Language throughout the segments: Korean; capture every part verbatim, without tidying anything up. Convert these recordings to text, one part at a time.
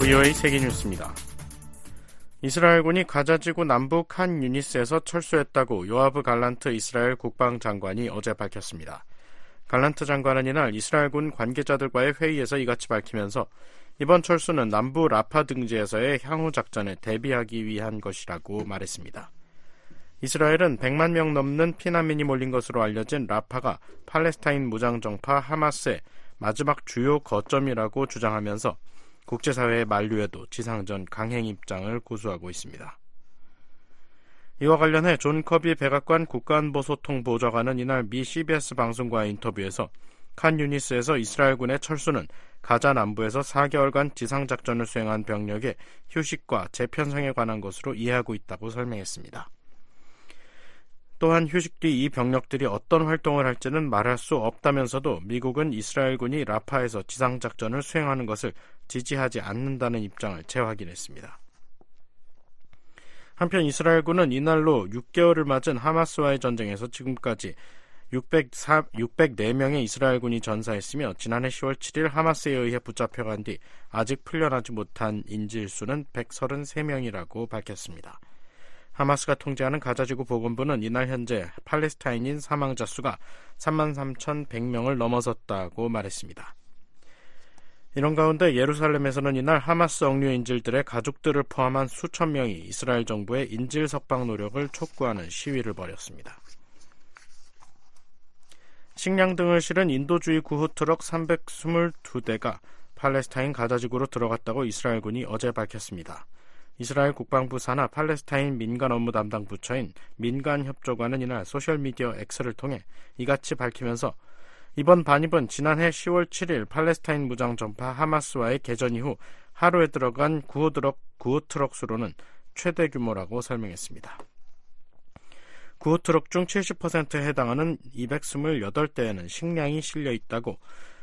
브이오에이 세계뉴스입니다. 이스라엘군이 가자지구 남부 칸 유니스에서 철수했다고 요아브 갈란트 이스라엘 국방장관이 어제 밝혔습니다. 갈란트 장관은 이날 이스라엘군 관계자들과의 회의에서 이같이 밝히면서 이번 철수는 남부 라파 등지에서의 향후 작전에 대비하기 위한 것이라고 말했습니다. 이스라엘은 백만 명 넘는 피난민이 몰린 것으로 알려진 라파가 팔레스타인 무장정파 하마스의 마지막 주요 거점이라고 주장하면서 국제사회의 만류에도 지상전 강행 입장을 고수하고 있습니다. 이와 관련해 존 커비 백악관 국가안보소통보좌관은 이날 미 씨비에스 방송과의 인터뷰에서 칸 유니스에서 이스라엘군의 철수는 가자 남부에서 사 개월간 지상작전을 수행한 병력의 휴식과 재편성에 관한 것으로 이해하고 있다고 설명했습니다. 또한 휴식 뒤 이 병력들이 어떤 활동을 할지는 말할 수 없다면서도 미국은 이스라엘군이 라파에서 지상작전을 수행하는 것을 지지하지 않는다는 입장을 재확인했습니다. 한편 이스라엘군은 이날로 육 개월을 맞은 하마스와의 전쟁에서 지금까지 육백사, 육백사 명의 이스라엘군이 전사했으며 지난해 시월 칠일 하마스에 의해 붙잡혀간 뒤 아직 풀려나지 못한 인질수는 백삼십삼 명이라고 밝혔습니다. 하마스가 통제하는 가자지구 보건부는 이날 현재 팔레스타인인 사망자 수가 삼만 삼천백 명을 넘어섰다고 말했습니다. 이런 가운데 예루살렘에서는 이날 하마스 억류 인질들의 가족들을 포함한 수천 명이 이스라엘 정부의 인질 석방 노력을 촉구하는 시위를 벌였습니다. 식량 등을 실은 인도주의 구호 트럭 삼백이십이 대가 팔레스타인 가자지구로 들어갔다고 이스라엘군이 어제 밝혔습니다. 이스라엘 국방부 산하 팔레스타인 민간 업무 담당 부처인 민간협조관은 이날 소셜미디어 X를 통해 이같이 밝히면서 이번 반입은 지난해 시월 칠일 팔레스타인 무장정파 하마스와의 개전 이후 하루에 들어간 구호트럭, 구호트럭 수로는 최대 규모라고 설명했습니다. 구호트럭 중 칠십 퍼센트에 해당하는 이백이십팔 대에는 식량이 실려 있다고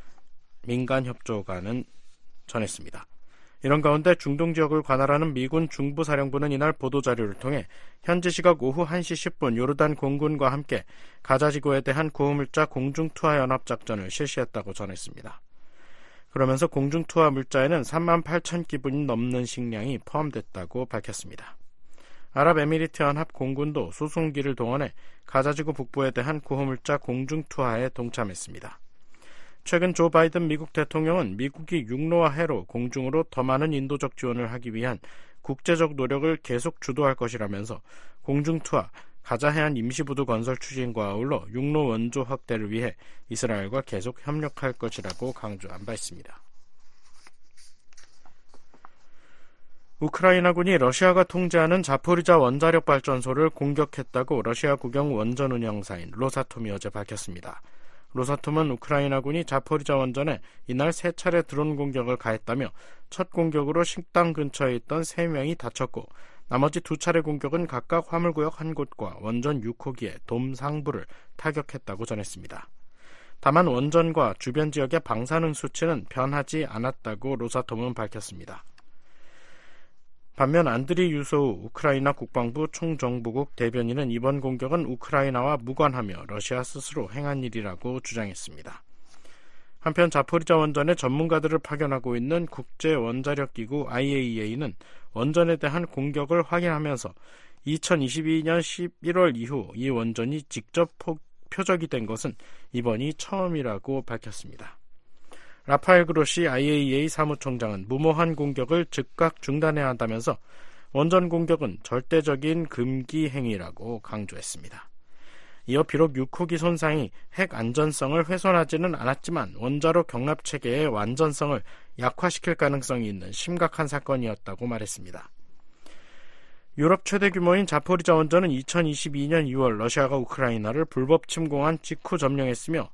민간협조관은 전했습니다. 이런 가운데 중동 지역을 관할하는 미군 중부사령부는 이날 보도자료를 통해 현지 시각 오후 한 시 십 분 요르단 공군과 함께 가자지구에 대한 구호물자 공중투하 연합작전을 실시했다고 전했습니다. 그러면서 공중투하 물자에는 삼만 팔천 기분이 넘는 식량이 포함됐다고 밝혔습니다. 아랍에미리트연합 공군도 수송기를 동원해 가자지구 북부에 대한 구호물자 공중투하에 동참했습니다. 최근 조 바이든 미국 대통령은 미국이 육로와 해로 공중으로 더 많은 인도적 지원을 하기 위한 국제적 노력을 계속 주도할 것이라면서 공중투하, 가자 해안 임시부두 건설 추진과 아울러 육로 원조 확대를 위해 이스라엘과 계속 협력할 것이라고 강조한 바 있습니다. 우크라이나군이 러시아가 통제하는 자포리자 원자력 발전소를 공격했다고 러시아 국영 원전 운영사인 로사톰이 어제 밝혔습니다. 로사톰은 우크라이나군이 자포리자 원전에 이날 세 차례 드론 공격을 가했다며 첫 공격으로 식당 근처에 있던 세 명이 다쳤고 나머지 두 차례 공격은 각각 화물구역 한 곳과 원전 육 호기의 돔 상부를 타격했다고 전했습니다. 다만 원전과 주변 지역의 방사능 수치는 변하지 않았다고 로사톰은 밝혔습니다. 반면 안드리 유소우 우크라이나 국방부 총정보국 대변인은 이번 공격은 우크라이나와 무관하며 러시아 스스로 행한 일이라고 주장했습니다. 한편 자포리자 원전에 전문가들을 파견하고 있는 국제원자력기구 아이에이이에이는 원전에 대한 공격을 확인하면서 이천이십이 년 십일월 이후 이 원전이 직접 표적이 된 것은 이번이 처음이라고 밝혔습니다. 라파엘 그로시 아이에이이에이 사무총장은 무모한 공격을 즉각 중단해야 한다면서 원전 공격은 절대적인 금기 행위라고 강조했습니다. 이어 비록 육 호기 손상이 핵 안전성을 훼손하지는 않았지만 원자로 경납체계의 완전성을 약화시킬 가능성이 있는 심각한 사건이었다고 말했습니다. 유럽 최대 규모인 자포리자 원전은 이천이십이 년 이월 러시아가 우크라이나를 불법 침공한 직후 점령했으며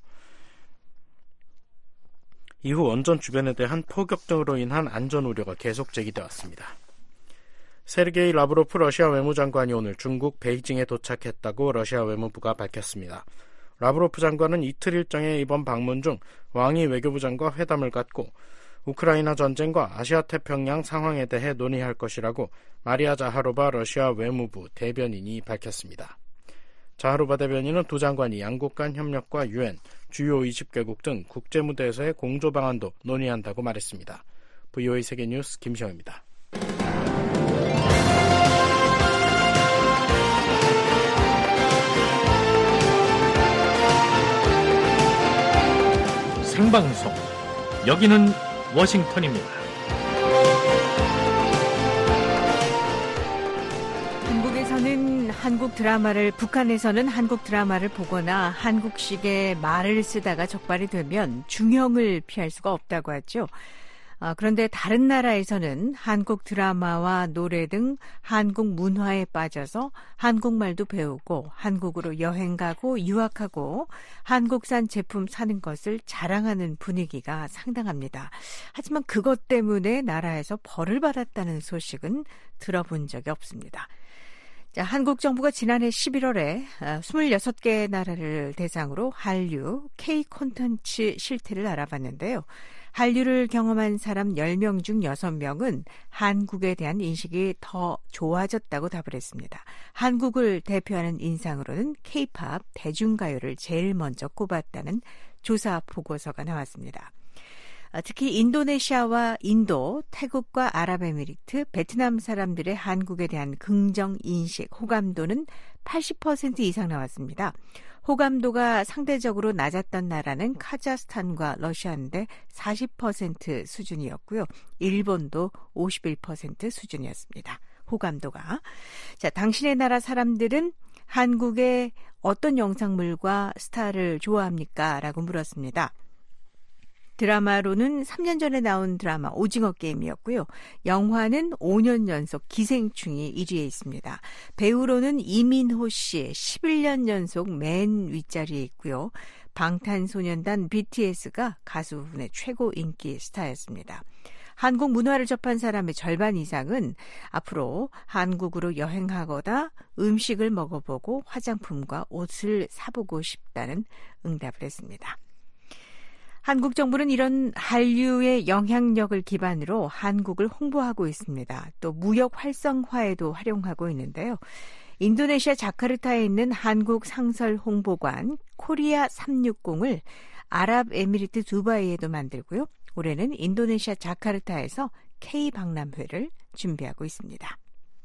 이후 원전 주변에 대한 포격 등으로 인한 안전 우려가 계속 제기돼 왔습니다. 세르게이 라브로프 러시아 외무장관이 오늘 중국 베이징에 도착했다고 러시아 외무부가 밝혔습니다. 라브로프 장관은 이틀 일정의 이번 방문 중 왕이 외교부장과 회담을 갖고 우크라이나 전쟁과 아시아태평양 상황에 대해 논의할 것이라고 마리아 자하로바 러시아 외무부 대변인이 밝혔습니다. 자하로바 대변인은 두 장관이 양국 간 협력과 유엔, 주요 이십 개국 등 국제무대에서의 공조 방안도 논의한다고 말했습니다. 브이오에이 세계뉴스 김시영입니다. 생방송, 여기는 워싱턴입니다. 한국에서는 한국 드라마를, 북한에서는 한국 드라마를 보거나 한국식의 말을 쓰다가 적발이 되면 중형을 피할 수가 없다고 하죠. 아, 그런데 다른 나라에서는 한국 드라마와 노래 등 한국 문화에 빠져서 한국말도 배우고 한국으로 여행 가고 유학하고 한국산 제품 사는 것을 자랑하는 분위기가 상당합니다. 하지만 그것 때문에 나라에서 벌을 받았다는 소식은 들어본 적이 없습니다. 자, 한국 정부가 지난해 십일월에 스물여섯 개 나라를 대상으로 한류, K 콘텐츠 실태를 알아봤는데요. 한류를 경험한 사람 열 명 중 여섯 명은 한국에 대한 인식이 더 좋아졌다고 답을 했습니다. 한국을 대표하는 인상으로는 K-팝, 대중가요를 제일 먼저 꼽았다는 조사 보고서가 나왔습니다. 특히 인도네시아와 인도, 태국과 아랍에미리트, 베트남 사람들의 한국에 대한 긍정 인식, 호감도는 팔십 퍼센트 이상 나왔습니다. 호감도가 상대적으로 낮았던 나라는 카자흐스탄과 러시아인데 사십 퍼센트 수준이었고요. 일본도 오십일 퍼센트 수준이었습니다. 호감도가. 자, 당신의 나라 사람들은 한국의 어떤 영상물과 스타를 좋아합니까? 라고 물었습니다. 드라마로는 삼 년 전에 나온 드라마 오징어 게임이었고요. 영화는 오 년 연속 기생충이 일 위에 있습니다. 배우로는 이민호 씨 십일 년 연속 맨 윗자리에 있고요. 방탄소년단 비티에스가 가수분의 최고 인기 스타였습니다. 한국 문화를 접한 사람의 절반 이상은 앞으로 한국으로 여행하거나 음식을 먹어보고 화장품과 옷을 사보고 싶다는 응답을 했습니다. 한국 정부는 이런 한류의 영향력을 기반으로 한국을 홍보하고 있습니다. 또 무역 활성화에도 활용하고 있는데요. 인도네시아 자카르타에 있는 한국 상설 홍보관 코리아 삼백육십을 아랍에미리트 두바이에도 만들고요. 올해는 인도네시아 자카르타에서 K-박람회를 준비하고 있습니다.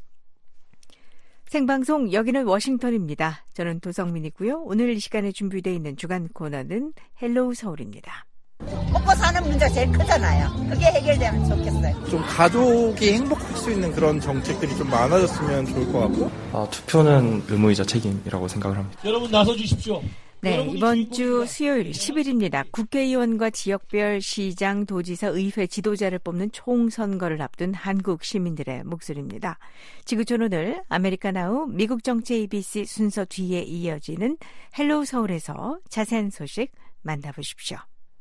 생방송 여기는 워싱턴입니다. 저는 도성민이고요. 오늘 이 시간에 준비되어 있는 주간 코너는 헬로우 서울입니다. 먹고 사는 문제가 제일 크잖아요. 그게 해결되면 좋겠어요. 좀 가족이 행복할 수 있는 그런 정책들이 좀 많아졌으면 좋을 것 같고. 아, 투표는 의무이자 책임이라고 생각을 합니다. 여러분 나서주십시오. 네, 이번 주 수요일 십 일입니다. 국회의원과 지역별 시장, 도지사, 의회 지도자를 뽑는 총선거를 앞둔 한국 시민들의 목소리입니다. 지구촌 오늘 아메리카나우 미국 정치 에이비씨 순서 뒤에 이어지는 헬로우 서울에서 자세한 소식 만나보십시오.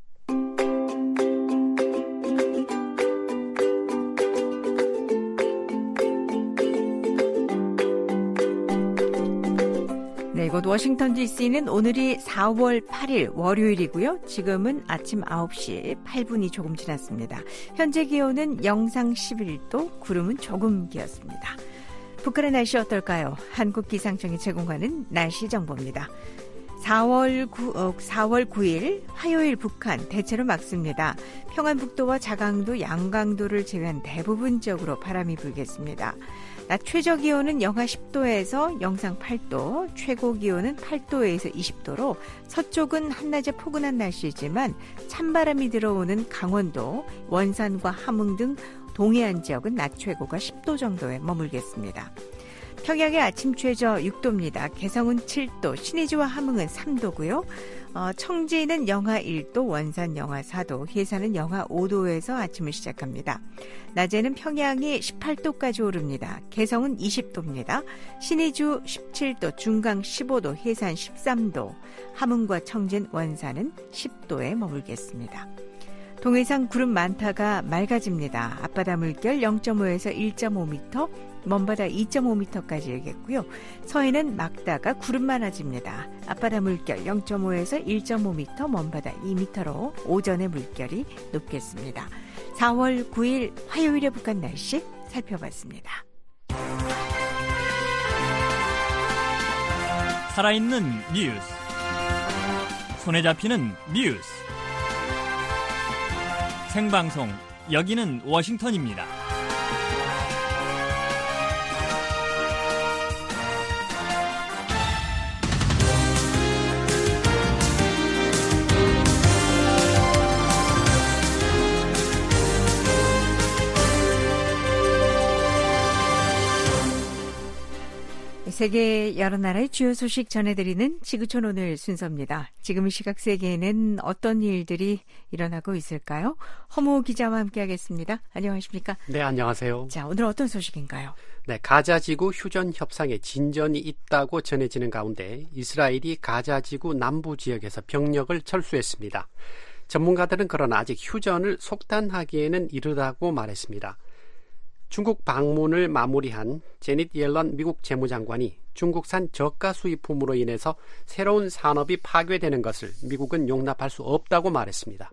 네, 이곳 워싱턴 디씨는 오늘이 사월 팔일 월요일이고요. 지금은 아침 아홉 시 팔 분이 조금 지났습니다. 현재 기온은 영상 십일 도, 구름은 조금 끼었습니다. 북한의 날씨 어떨까요? 한국기상청이 제공하는 날씨 정보입니다. 사월 구일 화요일 북한 대체로 맑습니다. 평안북도와 자강도, 양강도를 제외한 대부분 지역으로 바람이 불겠습니다. 낮 최저 기온은 영하 십 도에서 영상 팔 도, 최고 기온은 팔 도에서 이십 도로 서쪽은 한낮에 포근한 날씨지만 찬바람이 들어오는 강원도, 원산과 함흥 등 동해안 지역은 낮 최고가 십 도 정도에 머물겠습니다. 평양의 아침 최저 육 도입니다. 개성은 칠 도, 신의주와 함흥은 삼 도고요. 어, 청지는 영하 일 도, 원산 영하 사 도, 해산은 영하 오 도에서 아침을 시작합니다. 낮에는 평양이 십팔 도까지 오릅니다. 개성은 이십 도입니다. 신의주 십칠 도, 중강 십오 도, 해산 십삼 도, 함흥과 청진, 원산은 십 도에 머물겠습니다. 동해상 구름 많다가 맑아집니다. 앞바다 물결 영 점 오에서 일 점 오 미터, 먼바다 이 점 오 미터까지 일겠고요. 서해는 맑다가 구름 많아집니다. 앞바다 물결 영 점 오에서 일 점 오 미터, 먼바다 이 미터로 오전에 물결이 높겠습니다. 사월 구일 화요일의 북한 날씨 살펴봤습니다. 살아있는 뉴스, 손에 잡히는 뉴스, 생방송 여기는 워싱턴입니다. 세계 여러 나라의 주요 소식 전해드리는 지구촌 오늘 순서입니다. 지금 이 시각 세계에는 어떤 일들이 일어나고 있을까요? 허모 기자와 함께하겠습니다. 안녕하십니까? 네, 안녕하세요. 자, 오늘 어떤 소식인가요? 네, 가자지구 휴전 협상에 진전이 있다고 전해지는 가운데 이스라엘이 가자지구 남부 지역에서 병력을 철수했습니다. 전문가들은 그러나 아직 휴전을 속단하기에는 이르다고 말했습니다. 중국 방문을 마무리한 제닛 옐런 미국 재무장관이 중국산 저가 수입품으로 인해서 새로운 산업이 파괴되는 것을 미국은 용납할 수 없다고 말했습니다.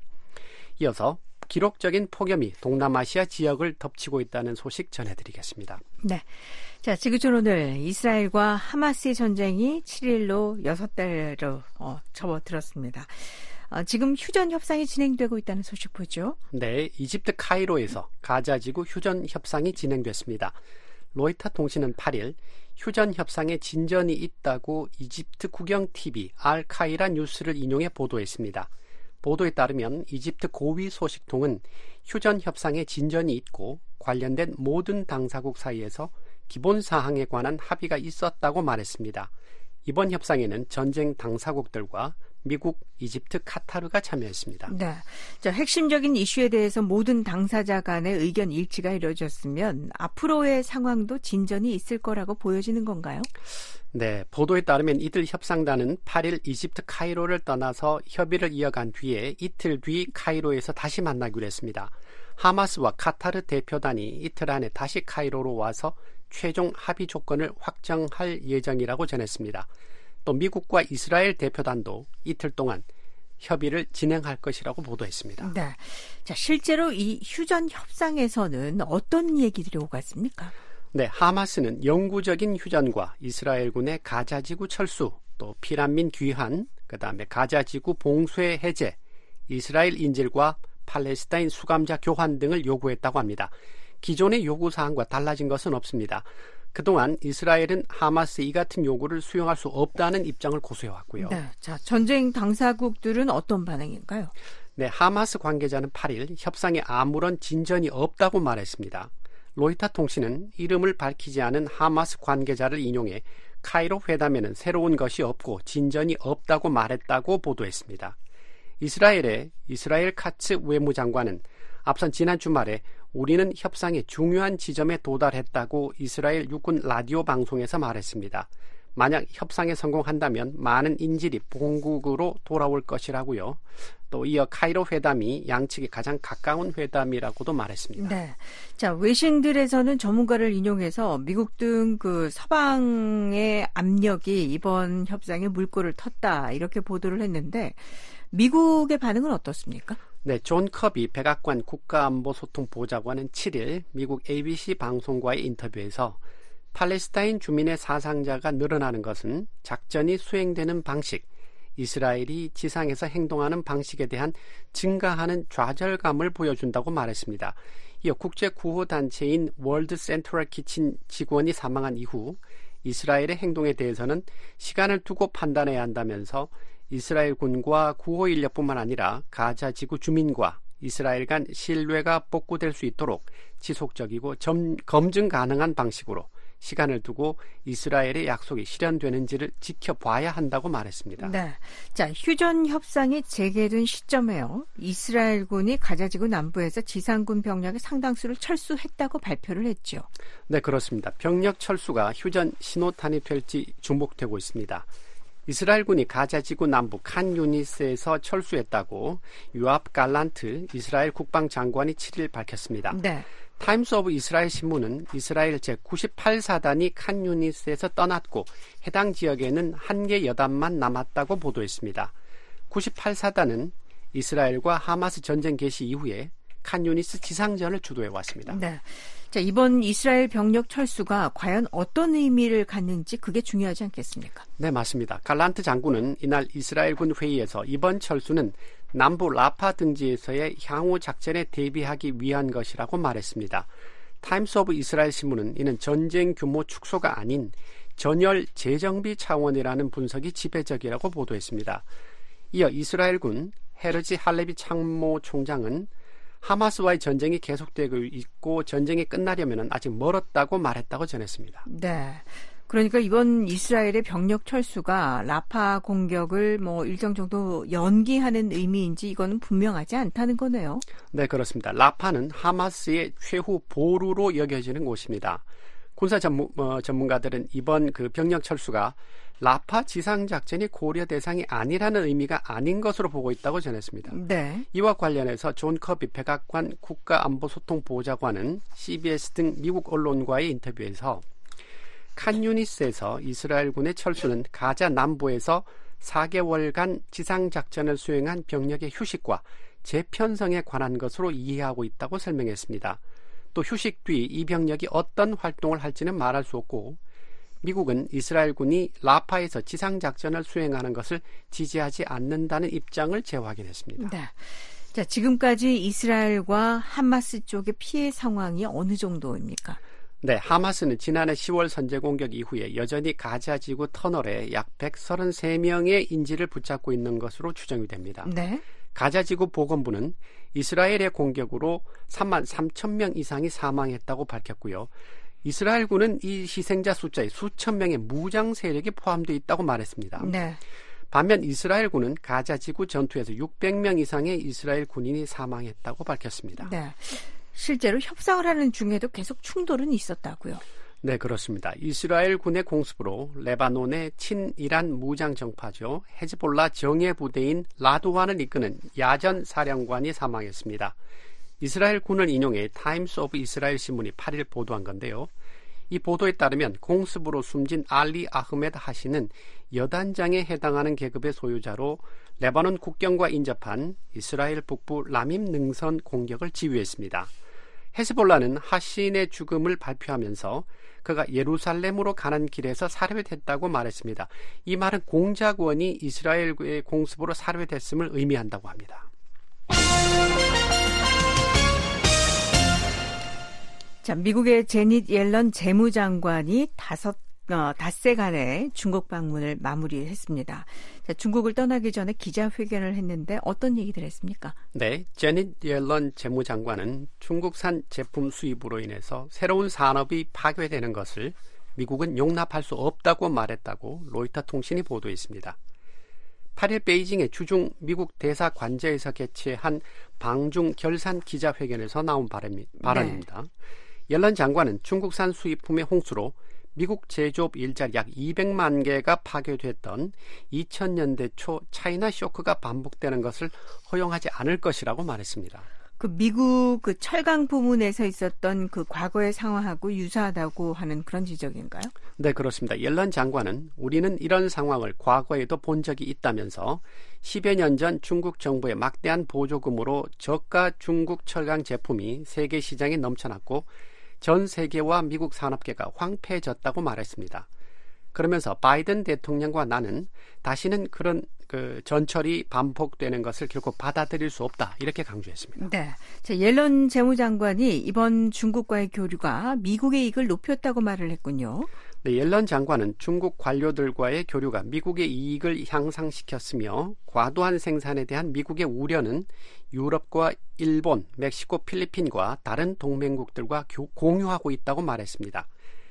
이어서 기록적인 폭염이 동남아시아 지역을 덮치고 있다는 소식 전해드리겠습니다. 네. 자, 지구촌 오늘 이스라엘과 하마스의 전쟁이 칠 일로 여섯 달로 어, 접어들었습니다. 어, 지금 휴전 협상이 진행되고 있다는 소식 보죠? 네, 이집트 카이로에서 가자지구 휴전 협상이 진행됐습니다. 로이터 통신은 팔 일 휴전 협상에 진전이 있다고 이집트 국영티비 알카이라 뉴스를 인용해 보도했습니다. 보도에 따르면 이집트 고위 소식통은 휴전 협상에 진전이 있고 관련된 모든 당사국 사이에서 기본 사항에 관한 합의가 있었다고 말했습니다. 이번 협상에는 전쟁 당사국들과 미국, 이집트, 카타르가 참여했습니다. 네, 자, 핵심적인 이슈에 대해서 모든 당사자 간의 의견 일치가 이루어졌으면 앞으로의 상황도 진전이 있을 거라고 보여지는 건가요? 네, 보도에 따르면 이들 협상단은 팔 일 이집트 카이로를 떠나서 협의를 이어간 뒤에 이틀 뒤 카이로에서 다시 만나기로 했습니다. 하마스와 카타르 대표단이 이틀 안에 다시 카이로로 와서 최종 합의 조건을 확정할 예정이라고 전했습니다. 또 미국과 이스라엘 대표단도 이틀 동안 협의를 진행할 것이라고 보도했습니다. 네, 자, 실제로 이 휴전 협상에서는 어떤 얘기들이 오갔습니까? 네, 하마스는 영구적인 휴전과 이스라엘군의 가자지구 철수, 또 피난민 귀환, 그다음에 가자지구 봉쇄 해제, 이스라엘 인질과 팔레스타인 수감자 교환 등을 요구했다고 합니다. 기존의 요구사항과 달라진 것은 없습니다. 그동안 이스라엘은 하마스 이 같은 요구를 수용할 수 없다는 입장을 고수해왔고요. 네, 자, 전쟁 당사국들은 어떤 반응인가요? 네, 하마스 관계자는 팔 일 협상에 아무런 진전이 없다고 말했습니다. 로이터 통신은 이름을 밝히지 않은 하마스 관계자를 인용해 카이로 회담에는 새로운 것이 없고 진전이 없다고 말했다고 보도했습니다. 이스라엘의 이스라엘 카츠 외무장관은 앞선 지난 주말에 우리는 협상의 중요한 지점에 도달했다고 이스라엘 육군 라디오 방송에서 말했습니다. 만약 협상에 성공한다면 많은 인질이 본국으로 돌아올 것이라고요. 또 이어 카이로 회담이 양측이 가장 가까운 회담이라고도 말했습니다. 네, 자, 외신들에서는 전문가를 인용해서 미국 등 그 서방의 압력이 이번 협상에 물꼬를 텄다 이렇게 보도를 했는데 미국의 반응은 어떻습니까? 네, 존 커비 백악관 국가안보소통보좌관은 칠 일 미국 에이비씨 방송과의 인터뷰에서 팔레스타인 주민의 사상자가 늘어나는 것은 작전이 수행되는 방식, 이스라엘이 지상에서 행동하는 방식에 대한 증가하는 좌절감을 보여준다고 말했습니다. 이어 국제구호단체인 월드 센트럴 키친 직원이 사망한 이후 이스라엘의 행동에 대해서는 시간을 두고 판단해야 한다면서 이스라엘 군과 구호 인력뿐만 아니라 가자 지구 주민과 이스라엘 간 신뢰가 복구될 수 있도록 지속적이고 점, 검증 가능한 방식으로 시간을 두고 이스라엘의 약속이 실현되는지를 지켜봐야 한다고 말했습니다. 네, 자, 휴전 협상이 재개된 시점에요. 이스라엘군이 가자지구 남부에서 지상군 병력의 상당수를 철수했다고 발표를 했죠. 네, 그렇습니다. 병력 철수가 휴전 신호탄이 될지 주목되고 있습니다. 이스라엘군이 가자지구 남부 칸 유니스에서 철수했다고 요압 갈란트 이스라엘 국방장관이 칠 일 밝혔습니다. 네. 타임스 오브 이스라엘 신문은 이스라엘 제구십팔 사단이 칸 유니스에서 떠났고 해당 지역에는 한 개 여단만 남았다고 보도했습니다. 구십팔 사단은 이스라엘과 하마스 전쟁 개시 이후에 칸 유니스 지상전을 주도해 왔습니다. 네. 자, 이번 이스라엘 병력 철수가 과연 어떤 의미를 갖는지 그게 중요하지 않겠습니까? 네, 맞습니다. 갈란트 장군은 이날 이스라엘군 회의에서 이번 철수는 남부 라파 등지에서의 향후 작전에 대비하기 위한 것이라고 말했습니다. 타임스 오브 이스라엘 신문은 이는 전쟁 규모 축소가 아닌 전열 재정비 차원이라는 분석이 지배적이라고 보도했습니다. 이어 이스라엘군 헤르지 할레비 참모총장은 하마스와의 전쟁이 계속되고 있고 전쟁이 끝나려면 아직 멀었다고 말했다고 전했습니다. 네. 그러니까 이번 이스라엘의 병력 철수가 라파 공격을 뭐 일정 정도 연기하는 의미인지 이거는 분명하지 않다는 거네요. 네, 그렇습니다. 라파는 하마스의 최후 보루로 여겨지는 곳입니다. 군사 전문, 어, 전문가들은 이번 그 병력 철수가 라파 지상작전이 고려 대상이 아니라는 의미가 아닌 것으로 보고 있다고 전했습니다. 네. 이와 관련해서 존 커비 백악관 국가안보소통보좌관은 씨비에스 등 미국 언론과의 인터뷰에서 칸 유니스에서 이스라엘군의 철수는 가자 남부에서 사 개월간 지상작전을 수행한 병력의 휴식과 재편성에 관한 것으로 이해하고 있다고 설명했습니다. 또 휴식 뒤 이 병력이 어떤 활동을 할지는 말할 수 없고 미국은 이스라엘군이 라파에서 지상작전을 수행하는 것을 지지하지 않는다는 입장을 재확인했습니다. 네. 자, 지금까지 이스라엘과 하마스 쪽의 피해 상황이 어느 정도입니까? 네, 하마스는 지난해 시월 선제 공격 이후에 여전히 가자지구 터널에 약 백삼십삼 명의 인질을 붙잡고 있는 것으로 추정이 됩니다. 네. 가자지구 보건부는 이스라엘의 공격으로 삼만 삼천 명 이상이 사망했다고 밝혔고요. 이스라엘군은 이 희생자 숫자에 수천 명의 무장 세력이 포함되어 있다고 말했습니다. 네. 반면 이스라엘군은 가자지구 전투에서 육백 명 이상의 이스라엘 군인이 사망했다고 밝혔습니다. 네. 실제로 협상을 하는 중에도 계속 충돌은 있었다고요. 네, 그렇습니다. 이스라엘 군의 공습으로 레바논의 친이란 무장 정파죠. 헤즈볼라 정예 부대인 라도완을 이끄는 야전 사령관이 사망했습니다. 이스라엘 군을 인용해 타임스 오브 이스라엘 신문이 팔 일 보도한 건데요. 이 보도에 따르면 공습으로 숨진 알리 아흐메드 하시는 여단장에 해당하는 계급의 소유자로 레바논 국경과 인접한 이스라엘 북부 라밈 능선 공격을 지휘했습니다. 헤즈볼라는 하신의 죽음을 발표하면서 그가 예루살렘으로 가는 길에서 살해됐다고 말했습니다. 이 말은 공작원이 이스라엘의 공습으로 살해됐음을 의미한다고 합니다. 자, 미국의 제닛 옐런 재무장관이 다섯 어, 닷새간의 중국 방문을 마무리했습니다. 자, 중국을 떠나기 전에 기자회견을 했는데 어떤 얘기들 했습니까? 네, 제닛 옐런 재무장관은 중국산 제품 수입으로 인해서 새로운 산업이 파괴되는 것을 미국은 용납할 수 없다고 말했다고 로이터 통신이 보도했습니다. 팔 일 베이징의 주중 미국 대사관저에서 개최한 방중 결산 기자회견에서 나온 발언이, 발언입니다. 네. 옐런 장관은 중국산 수입품의 홍수로 미국 제조업 일자리 약 이백만 개가 파괴됐던 이천 년대 초 차이나 쇼크가 반복되는 것을 허용하지 않을 것이라고 말했습니다. 그 미국 그 철강 부문에서 있었던 그 과거의 상황하고 유사하다고 하는 그런 지적인가요? 네, 그렇습니다. 옐런 장관은 우리는 이런 상황을 과거에도 본 적이 있다면서 십여 년 전 중국 정부의 막대한 보조금으로 저가 중국 철강 제품이 세계 시장에 넘쳐났고 전 세계와 미국 산업계가 황폐해졌다고 말했습니다. 그러면서 바이든 대통령과 나는 다시는 그런 그 전철이 반복되는 것을 결코 받아들일 수 없다 이렇게 강조했습니다. 네, 자, 옐런 재무장관이 이번 중국과의 교류가 미국의 이익을 높였다고 말을 했군요. 네, 옐런 장관은 중국 관료들과의 교류가 미국의 이익을 향상시켰으며 과도한 생산에 대한 미국의 우려는 유럽과 일본, 멕시코, 필리핀과 다른 동맹국들과 교, 공유하고 있다고 말했습니다.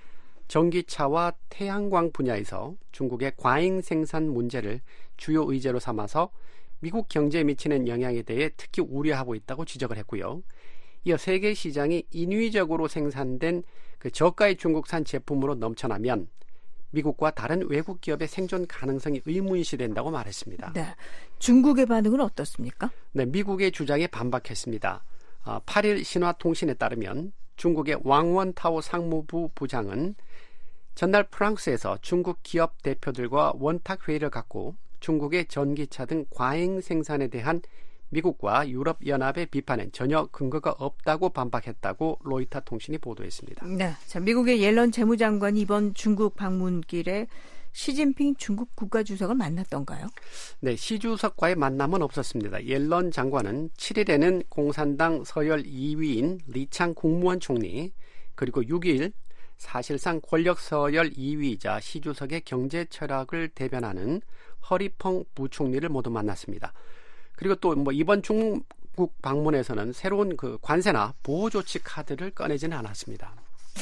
전기차와 태양광 분야에서 중국의 과잉 생산 문제를 주요 의제로 삼아서 미국 경제에 미치는 영향에 대해 특히 우려하고 있다고 지적을 했고요. 이어 세계 시장이 인위적으로 생산된 그 저가의 중국산 제품으로 넘쳐나면 미국과 다른 외국 기업의 생존 가능성이 의문시된다고 말했습니다. 네, 중국의 반응은 어떻습니까? 네, 미국의 주장에 반박했습니다. 어, 팔 일 신화통신에 따르면 중국의 왕원타오 상무부 부장은 전날 프랑스에서 중국 기업 대표들과 원탁 회의를 갖고 중국의 전기차 등 과잉 생산에 대한 미국과 유럽연합의 비판엔 전혀 근거가 없다고 반박했다고 로이터 통신이 보도했습니다. 네, 자, 미국의 옐런 재무장관이 이번 중국 방문길에 시진핑 중국 국가주석을 만났던가요? 네, 시 주석과의 만남은 없었습니다. 옐런 장관은 칠 일에는 공산당 서열 이 위인 리창 국무원 총리, 그리고 육 일 사실상 권력 서열 이 위이자 시 주석의 경제 철학을 대변하는 허리펑 부총리를 모두 만났습니다. 그리고 또 뭐 이번 중국 방문에서는 새로운 그 관세나 보호 조치 카드를 꺼내지는 않았습니다.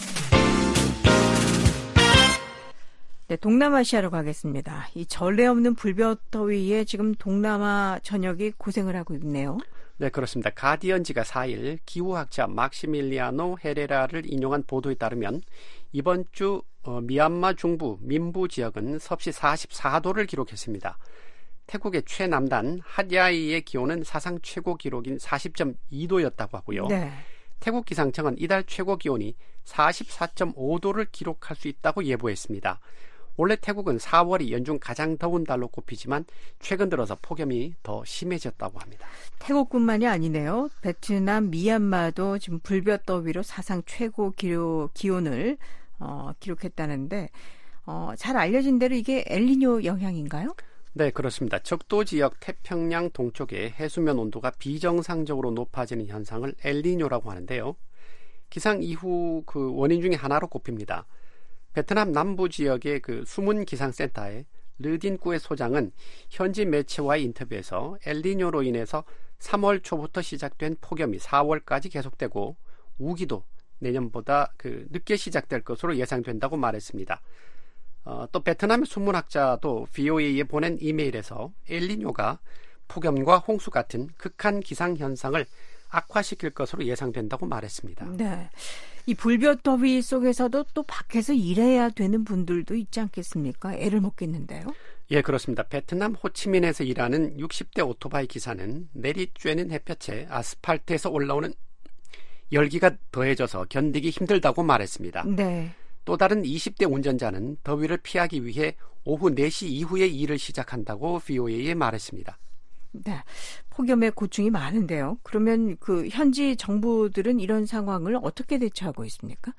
네, 동남아시아로 가겠습니다. 이 전례 없는 불볕더위에 지금 동남아 전역이 고생을 하고 있네요. 네, 그렇습니다. 가디언지가 사 일 기후학자 막시밀리아노 헤레라를 인용한 보도에 따르면 이번 주 어, 미얀마 중부 민부 지역은 섭씨 사십사 도를 기록했습니다. 태국의 최남단 핫야이의 기온은 사상 최고 기록인 사십 점 이 도였다고 하고요. 네. 태국 기상청은 이달 최고 기온이 사십사 점 오 도를 기록할 수 있다고 예보했습니다. 원래 태국은 사월이 연중 가장 더운 달로 꼽히지만 최근 들어서 폭염이 더 심해졌다고 합니다. 태국뿐만이 아니네요. 베트남, 미얀마도 지금 불볕더위로 사상 최고 기록, 기온을 어, 기록했다는데 어, 잘 알려진 대로 이게 엘니뇨 영향인가요? 네, 그렇습니다. 적도 지역 태평양 동쪽의 해수면 온도가 비정상적으로 높아지는 현상을 엘니뇨라고 하는데요. 기상 이후 그 원인 중에 하나로 꼽힙니다. 베트남 남부 지역의 그 수문 기상센터의 르딘꾸의 소장은 현지 매체와의 인터뷰에서 엘니뇨로 인해서 삼월 초부터 시작된 폭염이 사월까지 계속되고 우기도 내년보다 그 늦게 시작될 것으로 예상된다고 말했습니다. 어, 또 베트남의 수문학자도 브이오에이에 보낸 이메일에서 엘니뇨가 폭염과 홍수 같은 극한 기상 현상을 악화시킬 것으로 예상된다고 말했습니다. 네, 이 불볕더위 속에서도 또 밖에서 일해야 되는 분들도 있지 않겠습니까? 애를 먹겠는데요. 예, 그렇습니다. 베트남 호치민에서 일하는 육십 대 오토바이 기사는 내리쬐는 햇볕에 아스팔트에서 올라오는 열기가 더해져서 견디기 힘들다고 말했습니다. 네. 또 다른 이십 대 운전자는 더위를 피하기 위해 오후 네 시 이후에 일을 시작한다고 브이오에이에 말했습니다. 네, 폭염에 고충이 많은데요. 그러면 그 현지 정부들은 이런 상황을 어떻게 대처하고 있습니까?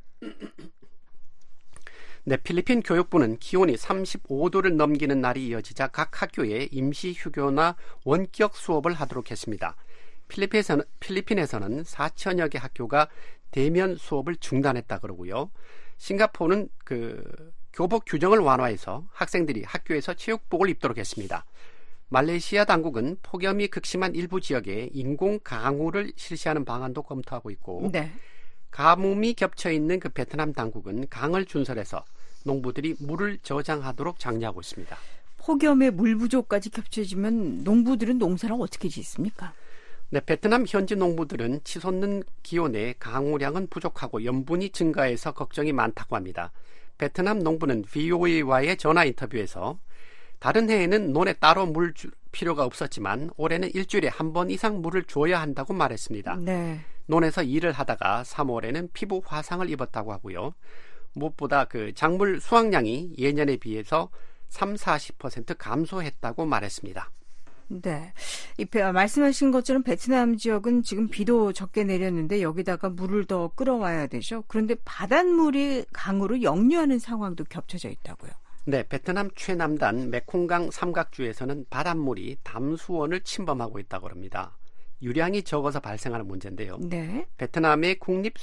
네, 필리핀 교육부는 기온이 삼십오 도를 넘기는 날이 이어지자 각 학교에 임시 휴교나 원격 수업을 하도록 했습니다. 필리핀에서는, 필리핀에서는 사천여 개 학교가 대면 수업을 중단했다 그러고요. 싱가포르는 그 교복 규정을 완화해서 학생들이 학교에서 체육복을 입도록 했습니다. 말레이시아 당국은 폭염이 극심한 일부 지역에 인공 강우를 실시하는 방안도 검토하고 있고, 네. 가뭄이 겹쳐 있는 그 베트남 당국은 강을 준설해서 농부들이 물을 저장하도록 장려하고 있습니다. 폭염에 물 부족까지 겹쳐지면 농부들은 농사를 어떻게 짓습니까? 네, 베트남 현지 농부들은 치솟는 기온에 강우량은 부족하고 염분이 증가해서 걱정이 많다고 합니다. 베트남 농부는 브이오에이와의 전화 인터뷰에서 다른 해에는 논에 따로 물 줄 필요가 없었지만 올해는 일주일에 한 번 이상 물을 줘야 한다고 말했습니다. 네. 논에서 일을 하다가 삼월에는 피부 화상을 입었다고 하고요. 무엇보다 그 작물 수확량이 예년에 비해서 삼, 사십 퍼센트 감소했다고 말했습니다. 네, 이 말씀하신 것처럼 베트남 지역은 지금 비도 적게 내렸는데 여기다가 물을 더 끌어와야 되죠. 그런데 바닷물이 강으로 역류하는 상황도 겹쳐져 있다고요. 네, 베트남 최남단 메콩강 삼각주에서는 바닷물이 담수원을 침범하고 있다고 합니다. 유량이 적어서 발생하는 문제인데요. 네. 베트남의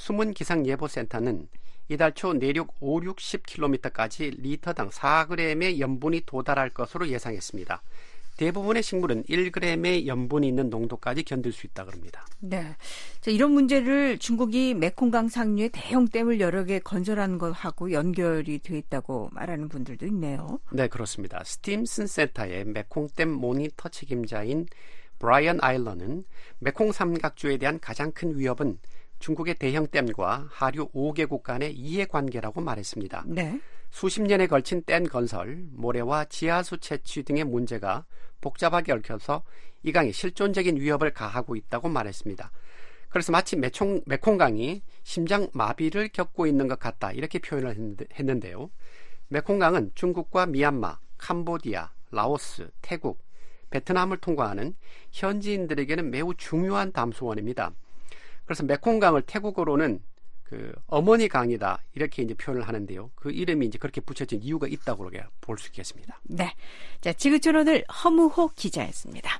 국립수문기상예보센터는 이달 초 내륙 오백 육십 킬로미터까지 리터당 사 그램의 염분이 도달할 것으로 예상했습니다. 대부분의 식물은 일 그램의 염분이 있는 농도까지 견딜 수 있다고 합니다. 네, 자, 이런 문제를 중국이 메콩강 상류에 대형 댐을 여러 개 건설하는 것하고 연결이 돼 있다고 말하는 분들도 있네요. 네, 그렇습니다. 스팀슨 센터의 메콩댐 모니터 책임자인 브라이언 아일러는 메콩 삼각주에 대한 가장 큰 위협은 중국의 대형 댐과 하류 오 개국 간의 이해관계라고 말했습니다. 네. 수십 년에 걸친 댐 건설, 모래와 지하수 채취 등의 문제가 복잡하게 얽혀서 이 강에 실존적인 위협을 가하고 있다고 말했습니다. 그래서 마치 메총, 메콩강이 심장 마비를 겪고 있는 것 같다 이렇게 표현을 했는데요. 메콩강은 중국과 미얀마, 캄보디아, 라오스, 태국, 베트남을 통과하는 현지인들에게는 매우 중요한 담수원입니다. 그래서 메콩강을 태국어로는 그 그 어머니 강이다 이렇게 이제 표현을 하는데요. 그 이름이 이제 그렇게 붙여진 이유가 있다고 볼 수 있겠습니다. 네, 자 지구촌 오늘 허무호 기자였습니다.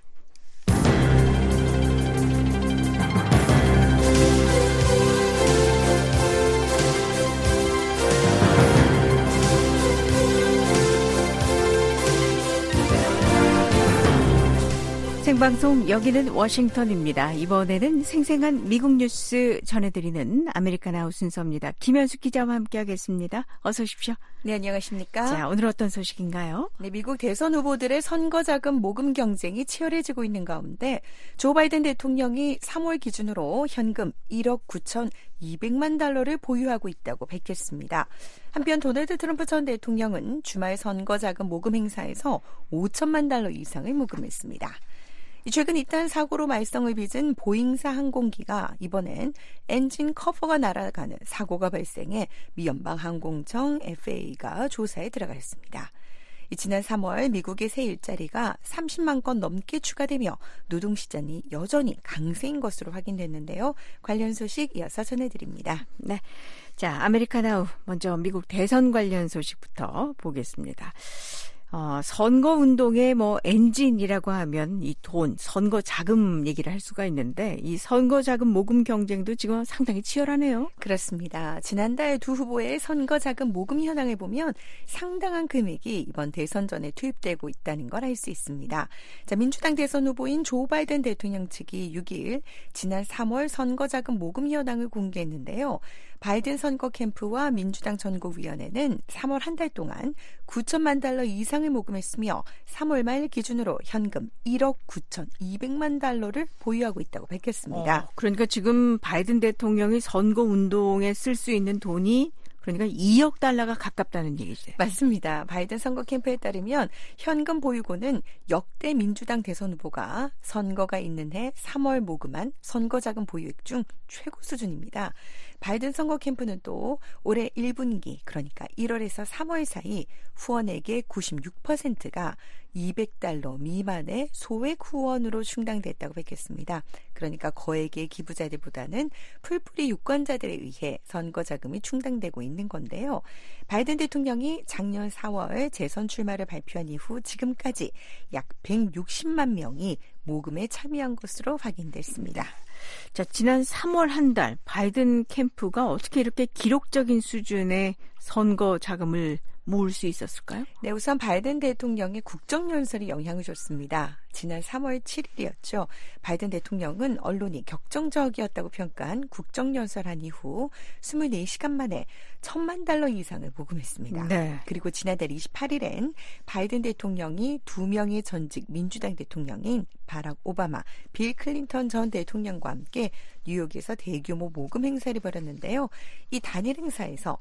생방송 여기는 워싱턴입니다. 이번에는 생생한 미국 뉴스 전해드리는 아메리카나우 순서입니다. 김현숙 기자와 함께하겠습니다. 어서 오십시오. 네, 안녕하십니까. 자, 오늘 어떤 소식인가요? 네, 미국 대선 후보들의 선거자금 모금 경쟁이 치열해지고 있는 가운데 조 바이든 대통령이 삼월 기준으로 현금 일억 구천이백만 달러를 보유하고 있다고 밝혔습니다. 한편 도널드 트럼프 전 대통령은 주말 선거자금 모금 행사에서 오천만 달러 이상을 모금했습니다. 최근 이딴 사고로 말썽을 빚은 보잉사 항공기가 이번엔 엔진 커버가 날아가는 사고가 발생해 미 연방항공청 에프에이가 조사에 들어갔습니다. 지난 삼월 미국의 새 일자리가 삼십만 건 넘게 추가되며 노동시장이 여전히 강세인 것으로 확인됐는데요. 관련 소식 이어서 전해드립니다. 네, 자 아메리카나우 먼저 미국 대선 관련 소식부터 보겠습니다. 어, 선거운동의 뭐 엔진이라고 하면 이 돈, 선거 자금 얘기를 할 수가 있는데 이 선거 자금 모금 경쟁도 지금 상당히 치열하네요. 그렇습니다. 지난달 두 후보의 선거 자금 모금 현황을 보면 상당한 금액이 이번 대선 전에 투입되고 있다는 걸 알 수 있습니다. 자, 민주당 대선 후보인 조 바이든 대통령 측이 육 일 지난 삼월 선거 자금 모금 현황을 공개했는데요. 바이든 선거 캠프와 민주당 전국위원회는 삼월 한 달 동안 구천만 달러 이상을 모금했으며 삼월 말 기준으로 현금 일억 구천이백만 달러를 보유하고 있다고 밝혔습니다. 어, 그러니까 지금 바이든 대통령이 선거 운동에 쓸 수 있는 돈이 그러니까 이억 달러가 가깝다는 얘기죠. 맞습니다. 바이든 선거 캠프에 따르면 현금 보유고는 역대 민주당 대선 후보가 선거가 있는 해 삼월 모금한 선거자금 보유액 중 최고 수준입니다. 바이든 선거 캠프는 또 올해 일 분기 그러니까 일월에서 삼월 사이 후원액의 구십육 퍼센트가 이백 달러 미만의 소액 후원으로 충당됐다고 밝혔습니다. 그러니까 거액의 기부자들보다는 풀뿌리 유권자들에 의해 선거자금이 충당되고 있는 건데요. 바이든 대통령이 작년 사월 재선 출마를 발표한 이후 지금까지 약 백육십만 명이 모금에 참여한 것으로 확인됐습니다. 자, 지난 삼월 한 달 바이든 캠프가 어떻게 이렇게 기록적인 수준의 선거 자금을 모을 수 있었을까요? 네, 우선 바이든 대통령의 국정연설이 영향을 줬습니다. 지난 삼월 칠일이었죠. 바이든 대통령은 언론이 격정적이었다고 평가한 국정연설한 이후 이십사 시간 만에 천만 달러 이상을 모금했습니다. 네. 그리고 지난달 이십팔일엔 바이든 대통령이 두 명의 전직 민주당 대통령인 바락 오바마, 빌 클린턴 전 대통령과 함께 뉴욕에서 대규모 모금 행사를 벌였는데요. 이 단일 행사에서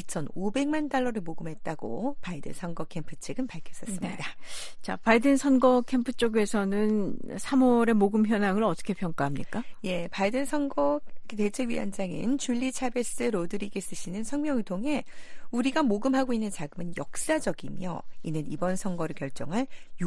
이천오백만 달러를 모금했다고 바이든 선거 캠프 측은 밝혔었습니다. 네. 자, 바이든 선거 캠프 쪽에서는 삼월의 모금 현황을 어떻게 평가합니까? 예, 바이든 선거 대책위원장인 줄리 차베스 로드리게스 씨는 성명을 통해 우리가 모금하고 있는 자금은 역사적이며 이는 이번 선거를 결정할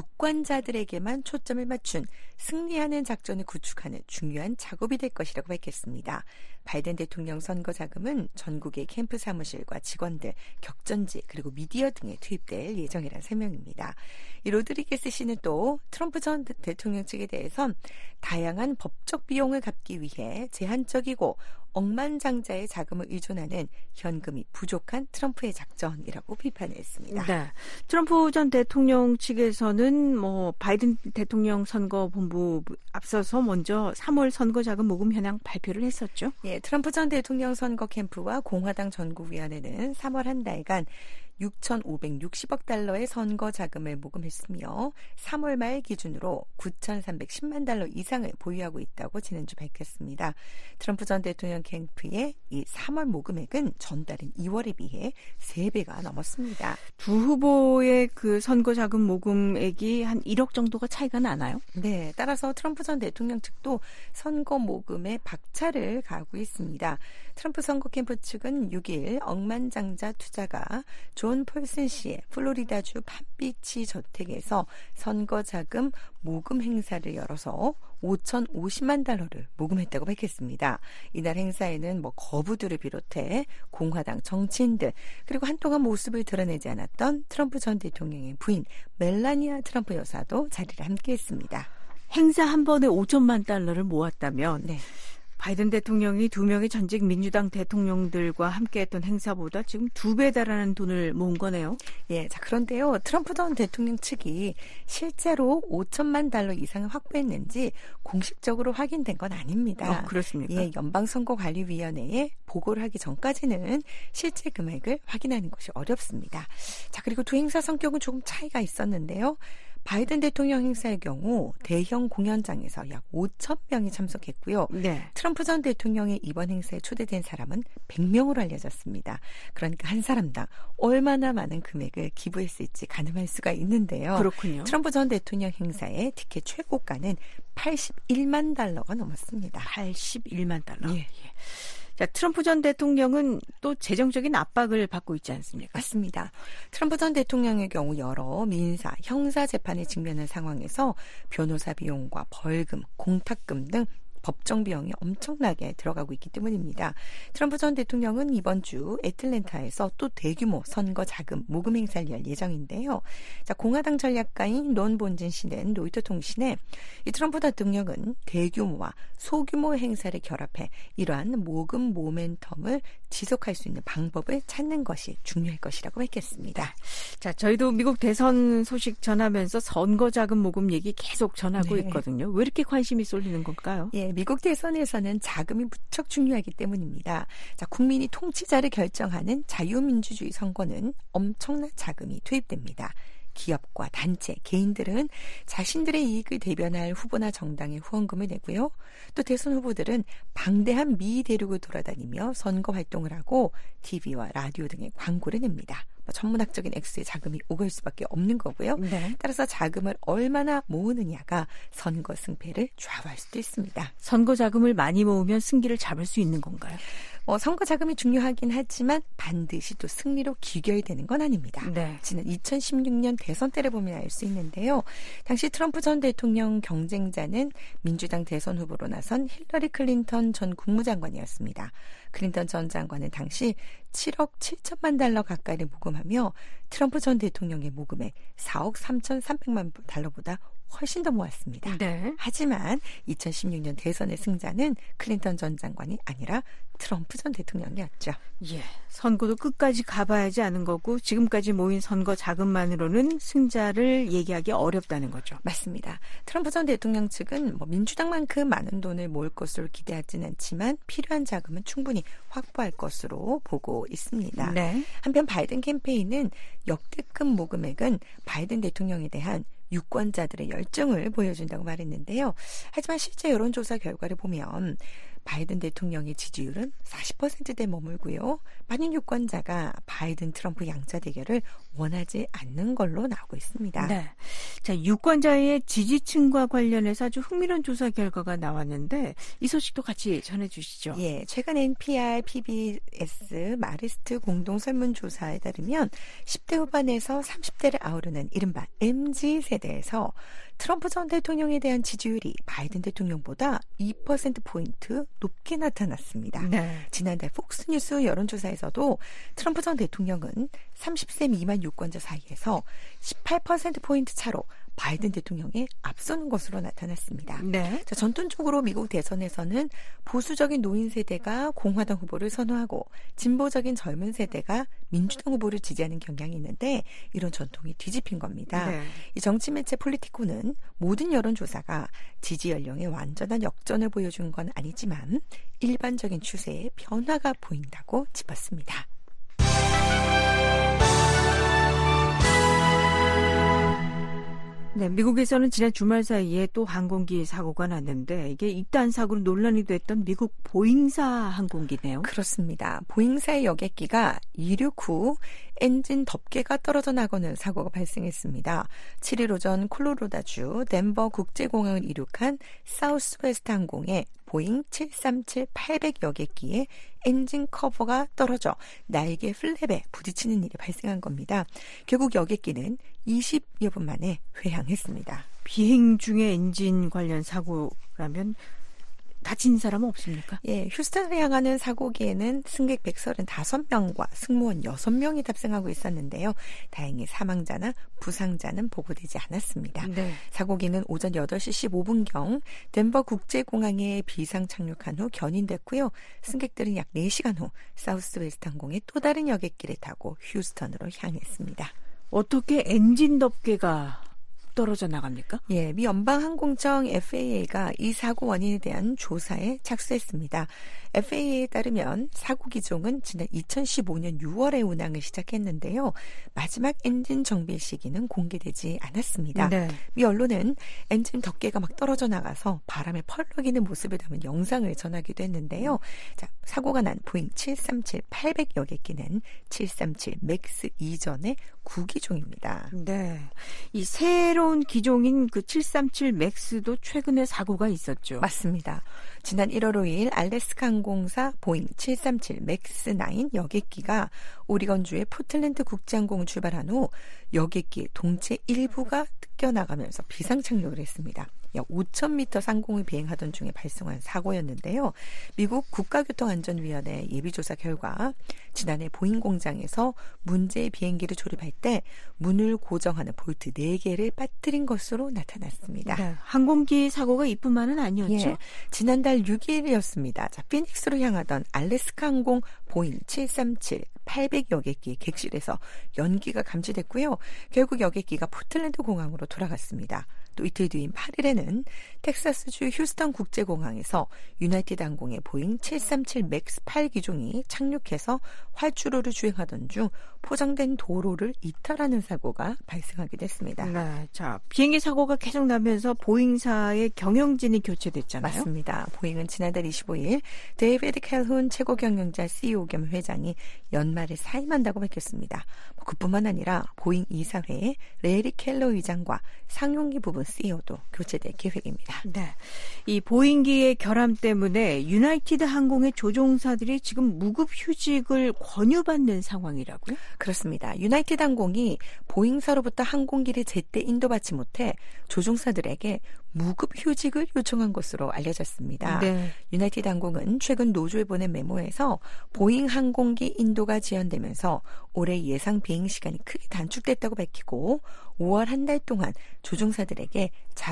유권자들에게만 초점을 맞춘 승리하는 작전을 구축하는 중요한 작업이 될 것이라고 밝혔습니다. 바이든 대통령 선거 자금은 전국의 캠프 사무실과 직원들, 격전지 그리고 미디어 등에 투입될 예정이라는 설명입니다. 이 로드리게스 씨는 또 트럼프 전 대통령 측에 대해선 다양한 법적 비용을 갚기 위해 제한적이고 억만장자의 자금을 의존하는 현금이 부족한 트럼프의 작전이라고 비판했습니다. 네. 트럼프 전 대통령 측에서는 뭐 바이든 대통령 선거 본부 앞서서 먼저 삼월 선거 자금 모금 현황 발표를 했었죠. 예, 트럼프 전 대통령 선거 캠프와 공화당 전국위원회는 삼월 한 달간 육천오백육십억 달러의 선거 자금을 모금했으며 삼월 말 기준으로 구천삼백십만 달러 이상을 보유하고 있다고 지난주 밝혔습니다. 트럼프 전 대통령 캠프의 이 삼월 모금액은 전달인 이월에 비해 세 배가 넘었습니다. 두 후보의 그 선거 자금 모금액이 한 일억 정도가 차이가 나나요? 네, 따라서 트럼프 전 대통령 측도 선거 모금에 박차를 가하고 있습니다. 트럼프 선거 캠프 측은 육 일 억만장자 투자가 조 존 폴슨 씨의 플로리다주 팜비치 저택에서 선거자금 모금 행사를 열어서 오천오십만 달러를 모금했다고 밝혔습니다. 이날 행사에는 뭐 거부들을 비롯해 공화당 정치인들 그리고 한동안 모습을 드러내지 않았던 트럼프 전 대통령의 부인 멜라니아 트럼프 여사도 자리를 함께했습니다. 행사 한 번에 오천만 달러를 모았다면 네. 바이든 대통령이 두 명의 전직 민주당 대통령들과 함께했던 행사보다 지금 두 배 달하는 돈을 모은 거네요. 예, 자 그런데요. 트럼프 전 대통령 측이 실제로 오천만 달러 이상을 확보했는지 공식적으로 확인된 건 아닙니다. 어, 그렇습니까? 예, 연방선거관리위원회에 보고를 하기 전까지는 실제 금액을 확인하는 것이 어렵습니다. 자 그리고 두 행사 성격은 조금 차이가 있었는데요. 바이든 대통령 행사의 경우 대형 공연장에서 약 오천 명이 참석했고요. 네. 트럼프 전 대통령의 이번 행사에 초대된 사람은 백 명으로 알려졌습니다. 그러니까 한 사람당 얼마나 많은 금액을 기부했을지 가늠할 수가 있는데요. 그렇군요. 트럼프 전 대통령 행사의 티켓 최고가는 팔십일만 달러가 넘었습니다. 팔십일만 달러. 예. 예. 자, 트럼프 전 대통령은 또 재정적인 압박을 받고 있지 않습니까? 맞습니다. 트럼프 전 대통령의 경우 여러 민사, 형사 재판에 직면한 상황에서 변호사 비용과 벌금, 공탁금 등 법정 비용이 엄청나게 들어가고 있기 때문입니다. 트럼프 전 대통령은 이번 주 애틀랜타에서 또 대규모 선거 자금 모금 행사를 열 예정인데요. 자, 공화당 전략가인 론 본진 씨는 로이터 통신에 이 트럼프 대통령은 대규모와 소규모 행사를 결합해 이러한 모금 모멘텀을 지속할 수 있는 방법을 찾는 것이 중요할 것이라고 밝혔습니다. 자, 저희도 미국 대선 소식 전하면서 선거 자금 모금 얘기 계속 전하고 네. 있거든요. 왜 이렇게 관심이 쏠리는 걸까요? 예, 미국 대선에서는 자금이 무척 중요하기 때문입니다. 자, 국민이 통치자를 결정하는 자유민주주의 선거는 엄청난 자금이 투입됩니다. 기업과 단체, 개인들은 자신들의 이익을 대변할 후보나 정당에 후원금을 내고요. 또 대선 후보들은 방대한 미 대륙을 돌아다니며 선거 활동을 하고 티비와 라디오 등의 광고를 냅니다. 뭐 전문학적인 액수의 자금이 오갈 수밖에 없는 거고요. 네. 따라서 자금을 얼마나 모으느냐가 선거 승패를 좌우할 수도 있습니다. 선거 자금을 많이 모으면 승기를 잡을 수 있는 건가요? 어, 선거 자금이 중요하긴 하지만 반드시 또 승리로 귀결되는 건 아닙니다. 네. 지난 이천십육 년 대선 때를 보면 알 수 있는데요. 당시 트럼프 전 대통령 경쟁자는 민주당 대선 후보로 나선 힐러리 클린턴 전 국무장관이었습니다. 클린턴 전 장관은 당시 칠억 칠천만 달러 가까이를 모금하며 트럼프 전 대통령의 모금액 사억 삼천삼백만 달러보다 훨씬 더 모았습니다. 네. 하지만 이천십육 년 대선의 승자는 클린턴 전 장관이 아니라 트럼프 전 대통령이었죠. 예. 선거도 끝까지 가봐야지 아는 거고 지금까지 모인 선거 자금만으로는 승자를 얘기하기 어렵다는 거죠. 맞습니다. 트럼프 전 대통령 측은 뭐 민주당만큼 많은 돈을 모을 것으로 기대하지는 않지만 필요한 자금은 충분히 확보할 것으로 보고 있습니다. 네. 한편 바이든 캠페인은 역대급 모금액은 바이든 대통령에 대한 유권자들의 열정을 보여준다고 말했는데요. 하지만 실제 여론조사 결과를 보면 바이든 대통령의 지지율은 사십 퍼센트대에 머물고요. 많은 유권자가 바이든 트럼프 양자 대결을 원하지 않는 걸로 나오고 있습니다. 네. 자, 유권자의 지지층과 관련해서 아주 흥미로운 조사 결과가 나왔는데 이 소식도 같이 전해주시죠. 예, 최근 엔피알, 피비에스, 마리스트 공동 설문조사에 따르면 십 대 후반에서 삼십 대를 아우르는 이른바 엠지 세대에서 트럼프 전 대통령에 대한 지지율이 바이든 대통령보다 이 퍼센트포인트 높게 나타났습니다. 네. 지난달 폭스뉴스 여론조사에서도 트럼프 전 대통령은 삼십 세 미만 유권자 사이에서 십팔 퍼센트포인트 차로 바이든 대통령에 앞서는 것으로 나타났습니다. 네. 자, 전통적으로 미국 대선에서는 보수적인 노인 세대가 공화당 후보를 선호하고 진보적인 젊은 세대가 민주당 후보를 지지하는 경향이 있는데 이런 전통이 뒤집힌 겁니다. 네. 이 정치 매체 폴리티코는 모든 여론조사가 지지 연령의 완전한 역전을 보여준 건 아니지만 일반적인 추세에 변화가 보인다고 짚었습니다. 네, 미국에서는 지난 주말 사이에 또 항공기 사고가 났는데 이게 이딴 사고로 논란이 됐던 미국 보잉사 항공기네요. 그렇습니다. 보잉사의 여객기가 이륙 후 엔진 덮개가 떨어져 나가는 사고가 발생했습니다. 칠 일 오전 콜로라도주 덴버 국제공항을 이륙한 사우스웨스트 항공의 보잉 칠삼칠 팔백 여객기에 엔진 커버가 떨어져 날개 플랩에 부딪히는 일이 발생한 겁니다. 결국 여객기는 이십여 분 만에 회항했습니다. 비행 중에 엔진 관련 사고라면 다친 사람은 없습니까? 예, 휴스턴을 향하는 사고기에는 승객 백삼십오 명과 승무원 여섯 명이 탑승하고 있었는데요. 다행히 사망자나 부상자는 보고되지 않았습니다. 네. 사고기는 오전 여덟 시 십오 분경 덴버 국제공항에 비상 착륙한 후 견인됐고요. 승객들은 약 네 시간 후 사우스웨스트 항공의 또 다른 여객기를 타고 휴스턴으로 향했습니다. 어떻게 엔진 덮개가 떨어져 나갑니까? 예, 미 연방항공청 에프에이에이가 이 사고 원인에 대한 조사에 착수했습니다. 에프에이에이에 따르면 사고 기종은 지난 이천십오 년 유월에 운항을 시작했는데요. 마지막 엔진 정비 시기는 공개되지 않았습니다. 네. 미 언론은 엔진 덮개가 막 떨어져 나가서 바람에 펄럭이는 모습을 담은 영상을 전하기도 했는데요. 자, 사고가 난 보잉 칠삼칠 팔백 여객기는 칠삼칠 맥스 이전의 구기종입니다. 네. 이 새로운 기종인 그 칠삼칠 맥스도 최근에 사고가 있었죠. 맞습니다. 지난 일월 오일 알래스카 항공사 보잉 칠삼칠 맥스 나인 여객기가 오리건주의 포틀랜드 국제항공을 출발한 후 여객기 동체 일부가 뜯겨나가면서 비상착륙을 했습니다. 약 오천 미터 상공을 비행하던 중에 발생한 사고였는데요. 미국 국가교통안전위원회 예비조사 결과 지난해 보잉 공장에서 문제의 비행기를 조립할 때 문을 고정하는 볼트 네 개를 빠뜨린 것으로 나타났습니다. 네, 항공기 사고가 이뿐만은 아니었죠. 예, 지난달 육 일이었습니다. 자, 피닉스로 향하던 알래스카 항공 보잉 칠삼칠 팔백 여객기 객실에서 연기가 감지됐고요. 결국 여객기가 포틀랜드 공항으로 돌아갔습니다. 또 이틀 뒤인 팔 일에는 텍사스주 휴스턴 국제공항에서 유나이티드 항공의 보잉 칠삼칠 맥스 팔 기종이 착륙해서 활주로를 주행하던 중 포장된 도로를 이탈하는 사고가 발생하기도 했습니다. 네, 자, 비행기 사고가 계속 나면서 보잉사의 경영진이 교체됐잖아요. 맞습니다. 보잉은 지난달 이십오 일 데이비드 캘훈 최고 경영자 씨이오 겸 회장이 연말에 사임한다고 밝혔습니다. 그뿐만 아니라 보잉 이사회의 레리 켈러 의장과 상용기 부분 씨이오도 교체될 계획입니다. 네, 이 보잉기의 결함 때문에 유나이티드 항공의 조종사들이 지금 무급 휴직을 권유받는 상황이라고요? 그렇습니다. 유나이티드 항공이 보잉사로부터 항공기를 제때 인도받지 못해 조종사들에게 무급 휴직을 요청한 것으로 알려졌습니다. 네. 유나이티드 항공은 최근 노조에 보낸 메모에서 보잉 항공기 인도가 지연되면서 올해 예상 비행 시간이 크게 단축됐다고 밝히고 오월 한 달 동안 조종사들에게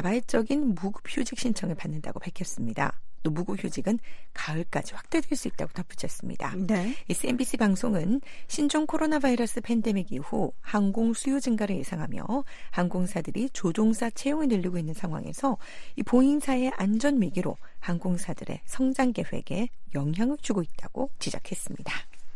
자발적인 무급 휴직 신청을 받는다고 밝혔습니다. 또 무급 휴직은 가을까지 확대될 수 있다고 덧붙였습니다. 네. 씨엔비씨 방송은 신종 코로나 바이러스 팬데믹 이후 항공 수요 증가를 예상하며 항공사들이 조종사 채용을 늘리고 있는 상황에서 이 보잉사의 안전 위기로 항공사들의 성장 계획에 영향을 주고 있다고 지적했습니다.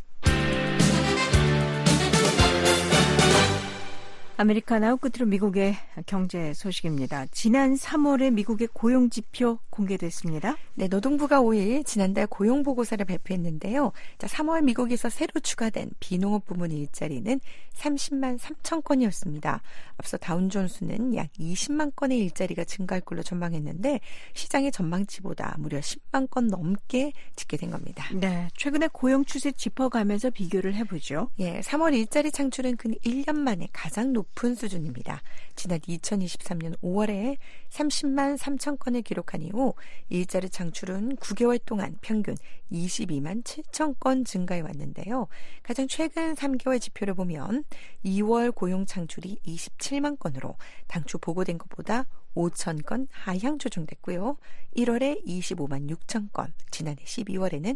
아메리카나우 끝으로 미국의 경제 소식입니다. 지난 삼월에 미국의 고용지표 공개됐습니다. 네, 노동부가 오 일 지난달 고용보고서를 발표했는데요. 자, 삼월 미국에서 새로 추가된 비농업 부문 일자리는 삼십만 삼천 건이었습니다. 앞서 다운존스는 약 이십만 건의 일자리가 증가할 걸로 전망했는데 시장의 전망치보다 무려 십만 건 넘게 집계된 겁니다. 네, 최근에 고용 추세 짚어가면서 비교를 해보죠. 예, 삼월 일자리 창출은 근 일 년 만에 가장 높은 수준입니다. 지난 이천이십삼 년 오월에 삼십만 삼천 건을 기록한 이후 일자리 창출은 구 개월 동안 평균 이십이만 칠천 건 증가해 왔는데요. 가장 최근 삼 개월 지표를 보면 이월 고용 창출이 이십칠만 건으로 당초 보고된 것보다 오천 건 하향 조정됐고요. 일월에 이십오만 육천 건, 지난해 십이월에는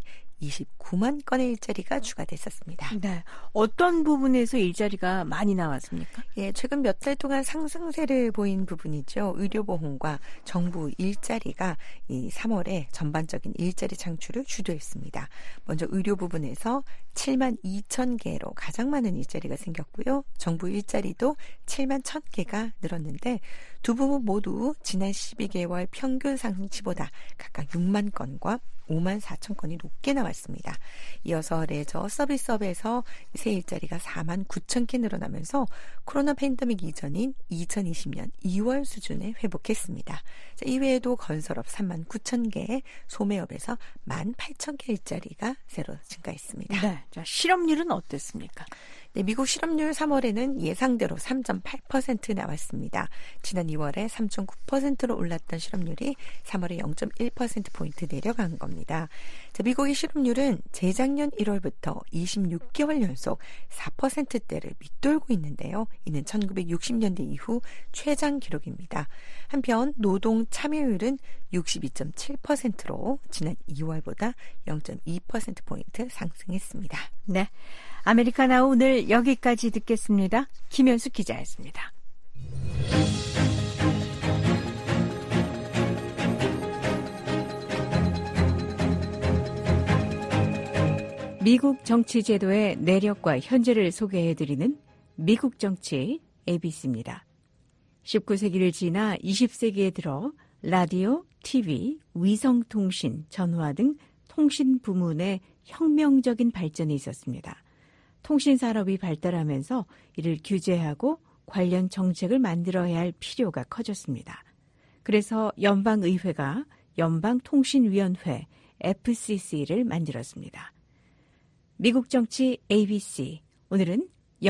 이십구만 건의 일자리가 추가됐었습니다. 네. 어떤 부분에서 일자리가 많이 나왔습니까? 예, 최근 몇 달 동안 상승세를 보인 부분이죠. 의료보험과 정부 일자리가 이 삼월에 전반적인 일자리 창출을 주도했습니다. 먼저 의료 부분에서 칠만 이천 개로 가장 많은 일자리가 생겼고요. 정부 일자리도 칠만 천 개가 늘었는데 두 부분 모두 지난 십이 개월 평균 상승치보다 각각 육만 건과 오만 사천 건이 높게 나왔습니다. 이어서 레저 서비스업에서 새 일자리가 사만 구천 개 늘어나면서 코로나 팬데믹 이전인 이천이십 년 이월 수준에 회복했습니다. 자, 이외에도 건설업 삼만 구천 개, 소매업에서 만 팔천 개 일자리가 새로 증가했습니다. 네. 자, 실업률은 어땠습니까? 네, 미국 실업률 삼월에는 예상대로 삼 점 팔 퍼센트 나왔습니다. 지난 이월에 삼 점 구 퍼센트로 올랐던 실업률이 삼월에 영 점 일 퍼센트포인트 내려간 겁니다. 자, 미국의 실업률은 재작년 일월부터 이십육 개월 연속 사 퍼센트대를 밑돌고 있는데요. 이는 천구백육십 년대 이후 최장 기록입니다. 한편 노동 참여율은 육십이 점 칠 퍼센트로 지난 이월보다 영 점 이 퍼센트포인트 상승했습니다. 네. 아메리카나 오늘 여기까지 듣겠습니다. 김현수 기자였습니다. 미국 정치 제도의 내력과 현재를 소개해드리는 미국 정치 에이비씨입니다. 십구 세기를 지나 이십 세기에 들어 라디오, 티비, 위성통신, 전화 등 통신 부문의 혁명적인 발전이 있었습니다. 통신산업이 발달하면서 이를 규제하고 관련 정책을 만들어야 할 필요가 커졌습니다. 그래서 연방의회가 연방통신위원회 에프씨씨를 만들었습니다. 미국 정치 에이비씨, 오늘은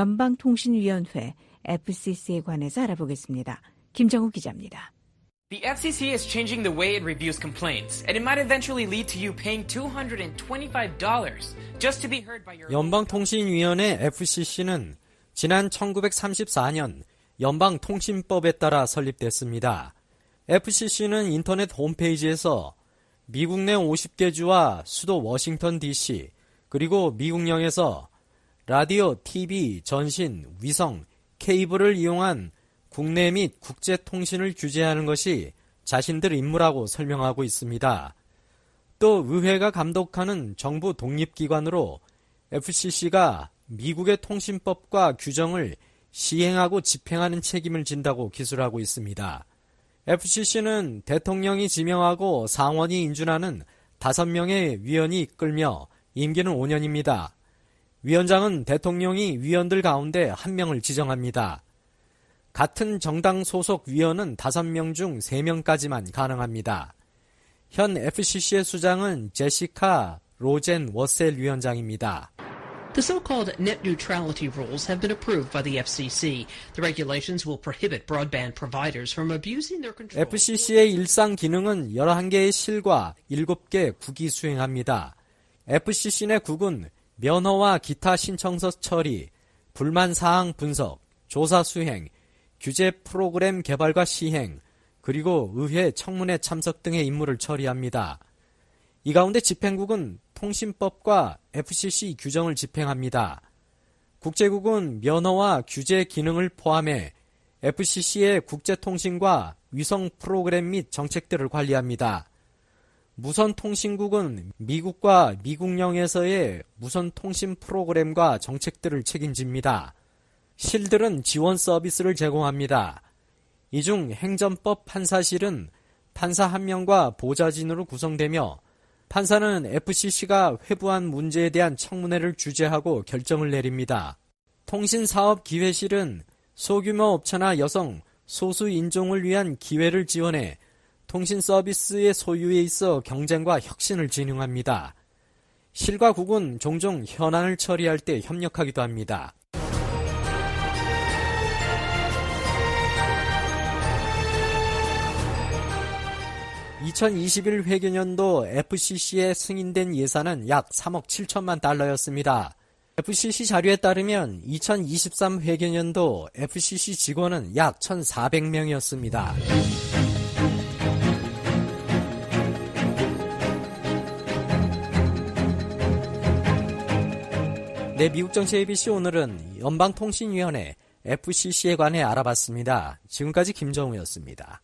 연방통신위원회 에프씨씨에 관해서 알아보겠습니다. 김정우 기자입니다. The 에프씨씨 is changing the way it reviews complaints, and it might eventually lead to you paying two hundred twenty-five dollars just to be heard by your... 연방통신위원회 에프씨씨는 지난 천구백삼십사 년 연방통신법에 따라 설립됐습니다. 에프씨씨는 인터넷 홈페이지에서 미국 내 오십 개 주와 수도 워싱턴 디씨, 그리고 미국령에서 라디오, 티비, 전신, 위성, 케이블을 이용한 국내 및 국제 통신을 규제하는 것이 자신들 임무라고 설명하고 있습니다. 또 의회가 감독하는 정부 독립기관으로 에프씨씨가 미국의 통신법과 규정을 시행하고 집행하는 책임을 진다고 기술하고 있습니다. 에프씨씨는 대통령이 지명하고 상원이 인준하는 다섯 명의 위원이 이끌며 임기는 오 년입니다. 위원장은 대통령이 위원들 가운데 한 명을 지정합니다. 같은 정당 소속 위원은 다섯 명 중 세 명까지만 가능합니다. 현 에프씨씨의 수장은 제시카 로젠 워셀 위원장입니다. The so-called net neutrality rules have been approved by the 에프씨씨. The regulations will prohibit broadband providers from abusing their control. 에프씨씨의 일상 기능은 열한 개의 실과 일곱 개 국이 수행합니다. 에프씨씨 내 국은 면허와 기타 신청서 처리, 불만 사항 분석, 조사 수행, 규제 프로그램 개발과 시행, 그리고 의회 청문회 참석 등의 임무를 처리합니다. 이 가운데 집행국은 통신법과 에프씨씨 규정을 집행합니다. 국제국은 면허와 규제 기능을 포함해 에프씨씨의 국제통신과 위성 프로그램 및 정책들을 관리합니다. 무선통신국은 미국과 미국령에서의 무선통신 프로그램과 정책들을 책임집니다. 실들은 지원 서비스를 제공합니다. 이 중 행정법 판사실은 판사 한 명과 보좌진으로 구성되며 판사는 에프씨씨가 회부한 문제에 대한 청문회를 주재하고 결정을 내립니다. 통신사업기회실은 소규모 업체나 여성, 소수 인종을 위한 기회를 지원해 통신 서비스의 소유에 있어 경쟁과 혁신을 진흥합니다. 실과 국은 종종 현안을 처리할 때 협력하기도 합니다. 이천이십일 회계년도 에프씨씨에 승인된 예산은 약 삼억 칠천만 달러였습니다. 에프씨씨 자료에 따르면 이천이십삼 회계년도 에프씨씨 직원은 약 천사백 명이었습니다. 네, 미국 정치 에이비씨 오늘은 연방통신위원회 에프씨씨에 관해 알아봤습니다. 지금까지 김정우였습니다.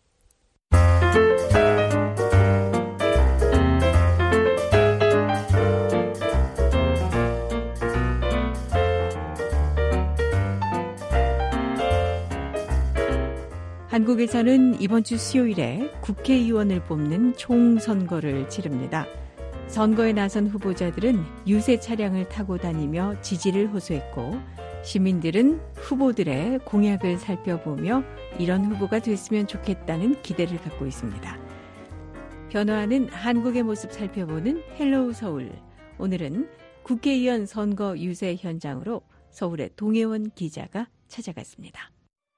한국에서는 이번 주 수요일에 국회의원을 뽑는 총선거를 치릅니다. 선거에 나선 후보자들은 유세 차량을 타고 다니며 지지를 호소했고 시민들은 후보들의 공약을 살펴보며 이런 후보가 됐으면 좋겠다는 기대를 갖고 있습니다. 변화하는 한국의 모습 살펴보는 헬로우 서울. 오늘은 국회의원 선거 유세 현장으로 서울의 동해원 기자가 찾아갔습니다.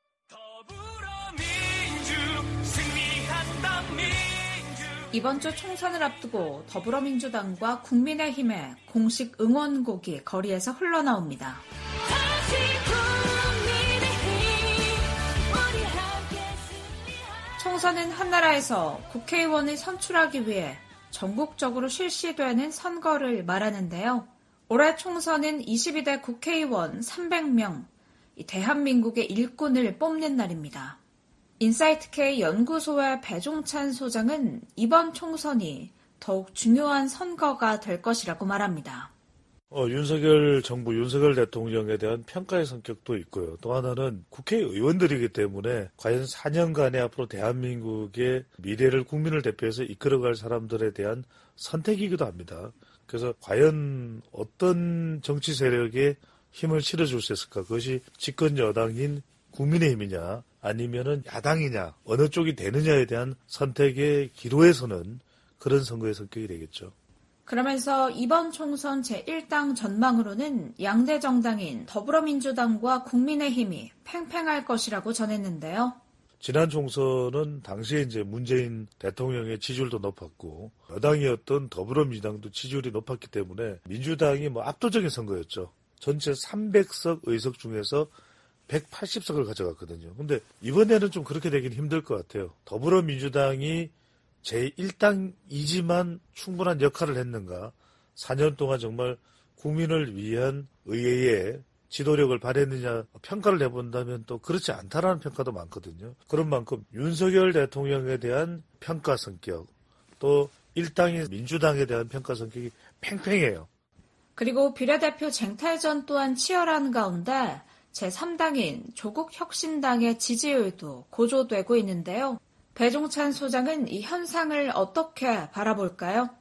이번 주 총선을 앞두고 더불어민주당과 국민의힘의 공식 응원곡이 거리에서 흘러나옵니다. 총선은 한나라에서 국회의원을 선출하기 위해 전국적으로 실시되는 선거를 말하는데요. 올해 총선은 이십이 대 국회의원 삼백 명, 대한민국의 일꾼을 뽑는 날입니다. 인사이트K 연구소의 배종찬 소장은 이번 총선이 더욱 중요한 선거가 될 것이라고 말합니다. 어, 윤석열 정부, 윤석열 대통령에 대한 평가의 성격도 있고요. 또 하나는 국회의원들이기 때문에 과연 사 년간의 앞으로 대한민국의 미래를 국민을 대표해서 이끌어갈 사람들에 대한 선택이기도 합니다. 그래서 과연 어떤 정치 세력에 힘을 실어줄 수 있을까? 그것이 집권 여당인 국민의힘이냐 아니면은 야당이냐 어느 쪽이 되느냐에 대한 선택의 기로에서는 그런 선거의 성격이 되겠죠. 그러면서 이번 총선 제일 당 전망으로는 양대 정당인 더불어민주당과 국민의힘이 팽팽할 것이라고 전했는데요. 지난 총선은 당시에 이제 문재인 대통령의 지지율도 높았고 여당이었던 더불어민주당도 지지율이 높았기 때문에 민주당이 뭐 압도적인 선거였죠. 전체 삼백 석 의석 중에서 백팔십 석을 가져갔거든요. 근데 이번에는 좀 그렇게 되긴 힘들 것 같아요. 더불어민주당이 제일 당이지만 충분한 역할을 했는가? 사 년 동안 정말 국민을 위한 의회의 지도력을 발휘했느냐 평가를 해본다면 또 그렇지 않다라는 평가도 많거든요. 그런 만큼 윤석열 대통령에 대한 평가 성격, 또 일당인 민주당에 대한 평가 성격이 팽팽해요. 그리고 비례대표 쟁탈전 또한 치열한 가운데 제삼 당인 조국혁신당의 지지율도 고조되고 있는데요. 배종찬 소장은 이 현상을 어떻게 바라볼까요?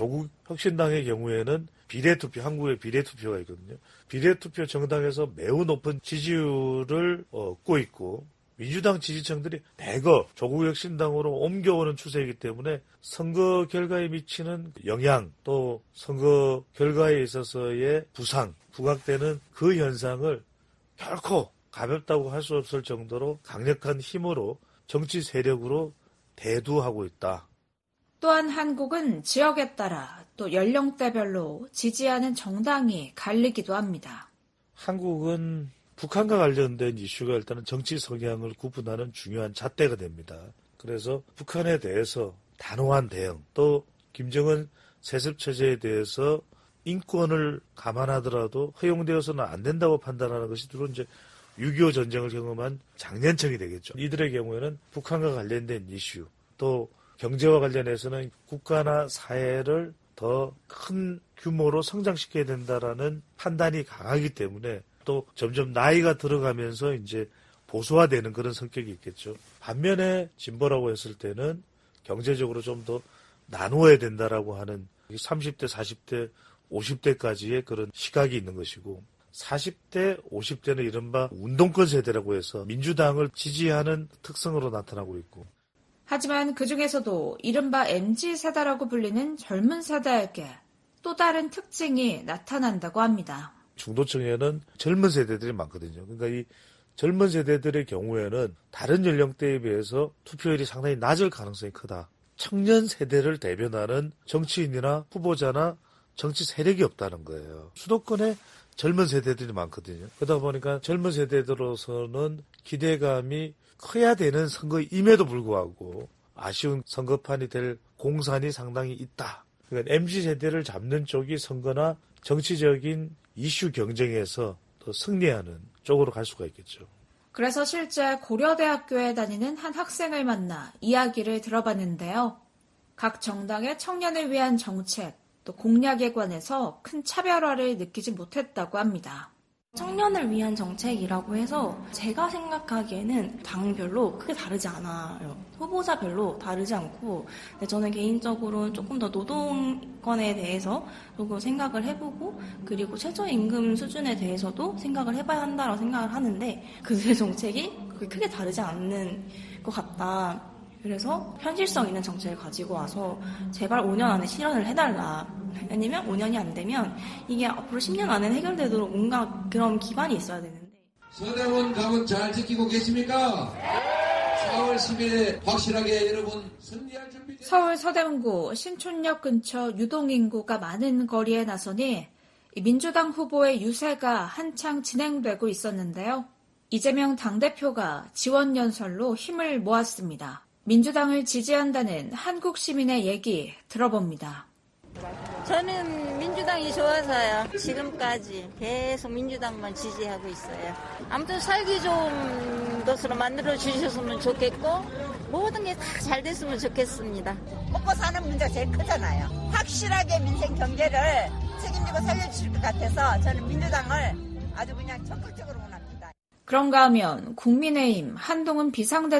조국혁신당의 경우에는 비례투표, 한국에 비례투표가 있거든요. 비례투표 정당에서 매우 높은 지지율을 얻고 있고 민주당 지지층들이 대거 조국혁신당으로 옮겨오는 추세이기 때문에 선거 결과에 미치는 영향 또 선거 결과에 있어서의 부상, 부각되는 그 현상을 결코 가볍다고 할 수 없을 정도로 강력한 힘으로 정치 세력으로 대두하고 있다. 또한 한국은 지역에 따라 또 연령대별로 지지하는 정당이 갈리기도 합니다. 한국은 북한과 관련된 이슈가 일단은 정치 성향을 구분하는 중요한 잣대가 됩니다. 그래서 북한에 대해서 단호한 대응, 또 김정은 세습체제에 대해서 인권을 감안하더라도 허용되어서는 안 된다고 판단하는 것이 주로 이제 육이오 전쟁을 경험한 장년층이 되겠죠. 이들의 경우에는 북한과 관련된 이슈, 또 경제와 관련해서는 국가나 사회를 더 큰 규모로 성장시켜야 된다라는 판단이 강하기 때문에 또 점점 나이가 들어가면서 이제 보수화되는 그런 성격이 있겠죠. 반면에 진보라고 했을 때는 경제적으로 좀 더 나누어야 된다라고 하는 삼십 대, 사십 대, 오십 대까지의 그런 시각이 있는 것이고 사십 대, 오십 대는 이른바 운동권 세대라고 해서 민주당을 지지하는 특성으로 나타나고 있고 하지만 그중에서도 이른바 엠지 세대라고 불리는 젊은 세대에게 또 다른 특징이 나타난다고 합니다. 중도층에는 젊은 세대들이 많거든요. 그러니까 이 젊은 세대들의 경우에는 다른 연령대에 비해서 투표율이 상당히 낮을 가능성이 크다. 청년 세대를 대변하는 정치인이나 후보자나 정치 세력이 없다는 거예요. 수도권에 젊은 세대들이 많거든요. 그러다 보니까 젊은 세대들로서는 기대감이 커야 되는 선거임에도 불구하고 아쉬운 선거판이 될 공산이 상당히 있다. 그러니까 엠지 세대를 잡는 쪽이 선거나 정치적인 이슈 경쟁에서 더 승리하는 쪽으로 갈 수가 있겠죠. 그래서 실제 고려대학교에 다니는 한 학생을 만나 이야기를 들어봤는데요. 각 정당의 청년을 위한 정책, 또 공약에 관해서 큰 차별화를 느끼지 못했다고 합니다. 청년을 위한 정책이라고 해서 제가 생각하기에는 당별로 크게 다르지 않아요. 후보자별로 다르지 않고 저는 개인적으로 조금 더 노동권에 대해서 조금 생각을 해보고 그리고 최저임금 수준에 대해서도 생각을 해봐야 한다고 생각을 하는데 그 두 정책이 그렇게 크게 다르지 않는 것 같다. 그래서 현실성 있는 정책을 가지고 와서 제발 오 년 안에 실현을 해달라. 왜냐면 오 년이 안 되면 이게 앞으로 십 년 안에 해결되도록 뭔가 그런 기반이 있어야 되는데. 서대원 감은 잘 지키고 계십니까? 사월 십일에 확실하게 여러분 승리할 준비. 서울 서대문구 신촌역 근처 유동인구가 많은 거리에 나서니 민주당 후보의 유세가 한창 진행되고 있었는데요. 이재명 당대표가 지원연설로 힘을 모았습니다. 민주당을 지지한다는 한국 시민의 얘기 들어봅니다. 저는 민주당이 좋아서요. 지금까지 계속 민주당만 지지하고 있어요. 아무튼 살기 좋은 것으로 만들어 주셨으면 좋겠고 모든 게 다 잘 됐으면 좋겠습니다. 먹고 사는 문제가 제일 크잖아요. 확실하게 민생 경제를 책임지고 살려주실 것 같아서 저는 민주당을 아주 그냥 적극적으로 원합니다. 그런가 하면 국민의힘 한동훈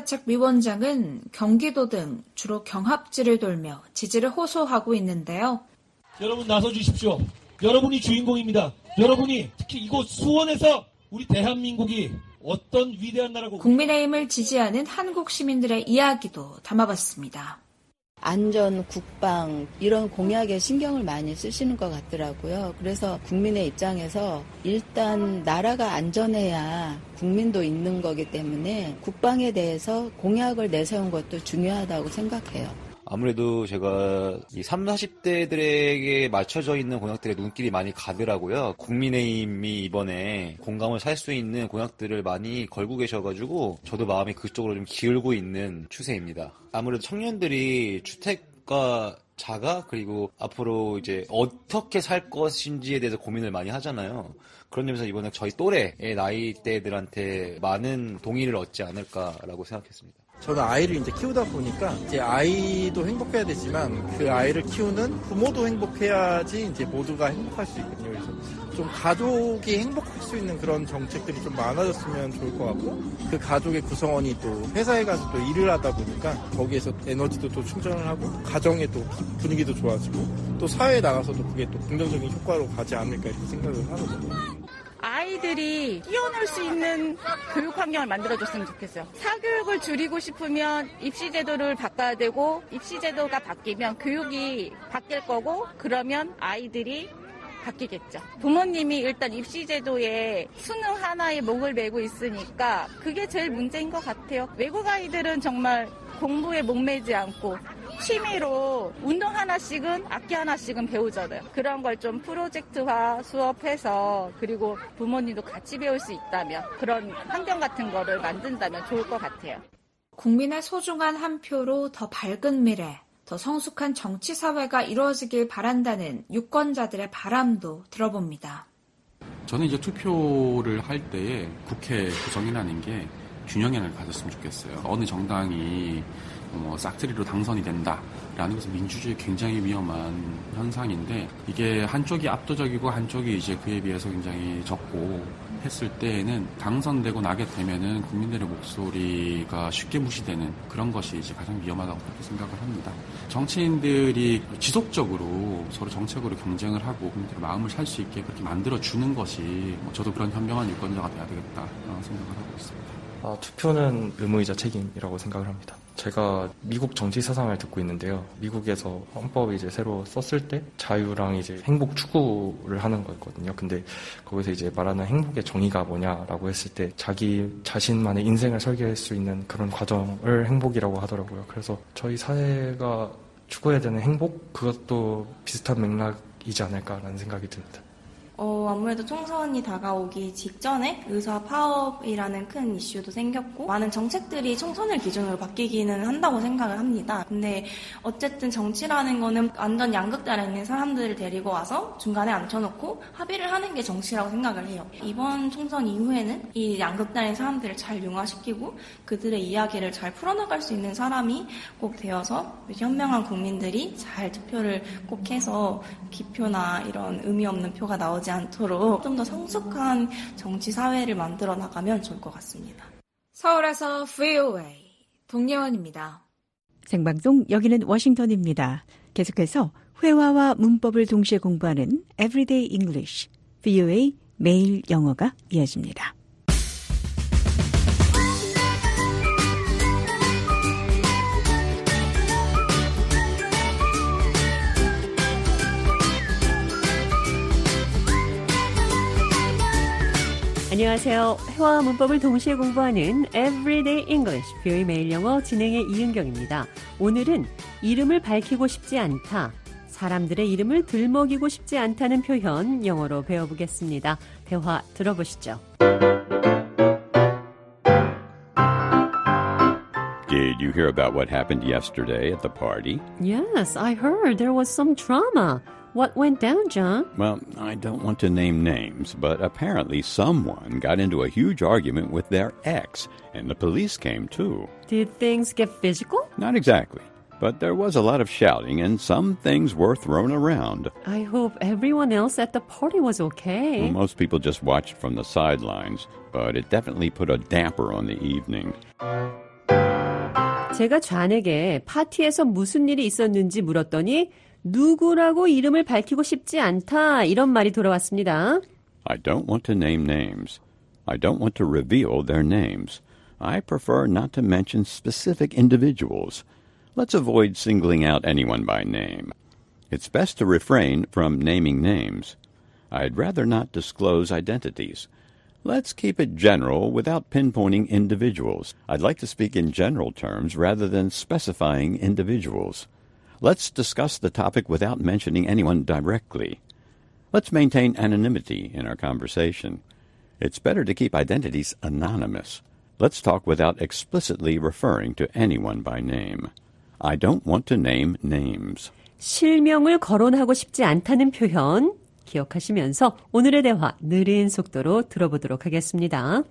비상대책위원장은 경기도 등 주로 경합지를 돌며 지지를 호소하고 있는데요. 여러분 나서주십시오. 여러분이 주인공입니다. 여러분이 특히 이곳 수원에서 우리 대한민국이 어떤 위대한 나라고. 국민의힘을 지지하는 한국 시민들의 이야기도 담아봤습니다. 안전, 국방 이런 공약에 신경을 많이 쓰시는 것 같더라고요. 그래서 국민의 입장에서 일단 나라가 안전해야 국민도 있는 거기 때문에 국방에 대해서 공약을 내세운 것도 중요하다고 생각해요. 아무래도 제가 이 삼, 사십 대들에게 맞춰져 있는 공약들에 눈길이 많이 가더라고요. 국민의힘이 이번에 공감을 살 수 있는 공약들을 많이 걸고 계셔가지고 저도 마음이 그쪽으로 좀 기울고 있는 추세입니다. 아무래도 청년들이 주택과 자가 그리고 앞으로 이제 어떻게 살 것인지에 대해서 고민을 많이 하잖아요. 그런 점에서 이번에 저희 또래의 나이대들한테 많은 동의를 얻지 않을까라고 생각했습니다. 저는 아이를 이제 키우다 보니까 이제 아이도 행복해야 되지만 그 아이를 키우는 부모도 행복해야지 이제 모두가 행복할 수 있거든요. 그래서 좀 가족이 행복할 수 있는 그런 정책들이 좀 많아졌으면 좋을 것 같고 그 가족의 구성원이 또 회사에 가서 또 일을 하다 보니까 거기에서 에너지도 또 충전을 하고 가정의 또 분위기도 좋아지고 또 사회에 나가서도 그게 또 긍정적인 효과로 가지 않을까 이렇게 생각을 하거든요. 아이들이 뛰어놀 수 있는 교육 환경을 만들어줬으면 좋겠어요. 사교육을 줄이고 싶으면 입시 제도를 바꿔야 되고 입시 제도가 바뀌면 교육이 바뀔 거고 그러면 아이들이 바뀌겠죠. 부모님이 일단 입시 제도에 수능 하나에 목을 매고 있으니까 그게 제일 문제인 것 같아요. 외국 아이들은 정말 공부에 목매지 않고 취미로 운동 하나씩은 악기 하나씩은 배우잖아요. 그런 걸 좀 프로젝트화 수업해서 그리고 부모님도 같이 배울 수 있다면 그런 환경 같은 거를 만든다면 좋을 것 같아요. 국민의 소중한 한 표로 더 밝은 미래, 더 성숙한 정치 사회가 이루어지길 바란다는 유권자들의 바람도 들어봅니다. 저는 이제 투표를 할 때에 국회 구성이라는 게 균형을 가졌으면 좋겠어요. 어느 정당이 뭐 싹트리로 당선이 된다라는 것은 민주주의에 굉장히 위험한 현상인데 이게 한쪽이 압도적이고 한쪽이 이제 그에 비해서 굉장히 적고 했을 때에는 당선되고 나게 되면은 국민들의 목소리가 쉽게 무시되는 그런 것이 이제 가장 위험하다고 그렇게 생각을 합니다. 정치인들이 지속적으로 서로 정책으로 경쟁을 하고 국민들의 마음을 살 수 있게 그렇게 만들어주는 것이 뭐 저도 그런 현명한 유권자가 돼야 되겠다라는 생각을 하고 있습니다. 아, 투표는 의무이자 책임이라고 생각을 합니다. 제가 미국 정치 사상을 듣고 있는데요. 미국에서 헌법을 이제 새로 썼을 때 자유랑 이제 행복 추구를 하는 거였거든요. 근데 거기서 이제 말하는 행복의 정의가 뭐냐라고 했을 때 자기 자신만의 인생을 설계할 수 있는 그런 과정을 행복이라고 하더라고요. 그래서 저희 사회가 추구해야 되는 행복? 그것도 비슷한 맥락이지 않을까라는 생각이 듭니다. 어, 아무래도 총선이 다가오기 직전에 의사 파업이라는 큰 이슈도 생겼고 많은 정책들이 총선을 기준으로 바뀌기는 한다고 생각을 합니다. 근데 어쨌든 정치라는 거는 완전 양극단에 있는 사람들을 데리고 와서 중간에 앉혀놓고 합의를 하는 게 정치라고 생각을 해요. 이번 총선 이후에는 이 양극단의 사람들을 잘 융화시키고 그들의 이야기를 잘 풀어나갈 수 있는 사람이 꼭 되어서 현명한 국민들이 잘 투표를 꼭 해서 기표나 이런 의미 없는 표가 나오지 않도록 좀 더 성숙한 정치 사회를 만들어 나가면 좋을 것 같습니다. 서울에서 브이오에이 동예원입니다. 생방송 여기는 워싱턴입니다. 계속해서 회화와 문법을 동시에 공부하는 Everyday English, 브이오에이 매일 영어가 이어집니다. 안녕하세요. 회화와 문법을 동시에 공부하는 Everyday English, 브이오에이 매일 영어 진행의 이은경입니다. 오늘은 이름을 밝히고 싶지 않다, 사람들의 이름을 들먹이고 싶지 않다는 표현 영어로 배워보겠습니다. 대화 들어보시죠. Did you hear about what happened yesterday at the party? Yes, I heard there was some drama. What went down, John? Well, I don't want to name names, but apparently someone got into a huge argument with their ex, and the police came too. Did things get physical? Not exactly, but there was a lot of shouting and some things were thrown around. I hope everyone else at the party was okay. Well, most people just watched from the sidelines, but it definitely put a damper on the evening. 제가 좌에게 파티에서 무슨 일이 있었는지 물었더니 누구라고 이름을 밝히고 싶지 않다, 이런 말이 돌아왔습니다. I don't want to name names. I don't want to reveal their names. I prefer not to mention specific individuals. Let's avoid singling out anyone by name. It's best to refrain from naming names. I'd rather not disclose identities. Let's keep it general without pinpointing individuals. I'd like to speak in general terms rather than specifying individuals. Let's discuss the topic without mentioning anyone directly. Let's maintain anonymity in our conversation. It's better to keep identities anonymous. Let's talk without explicitly referring to anyone by name. I don't want to name names. 실명을 거론하고 싶지 않다는 표현 기억하시면서 오늘의 대화 느린 속도로 들어보도록 하겠습니다.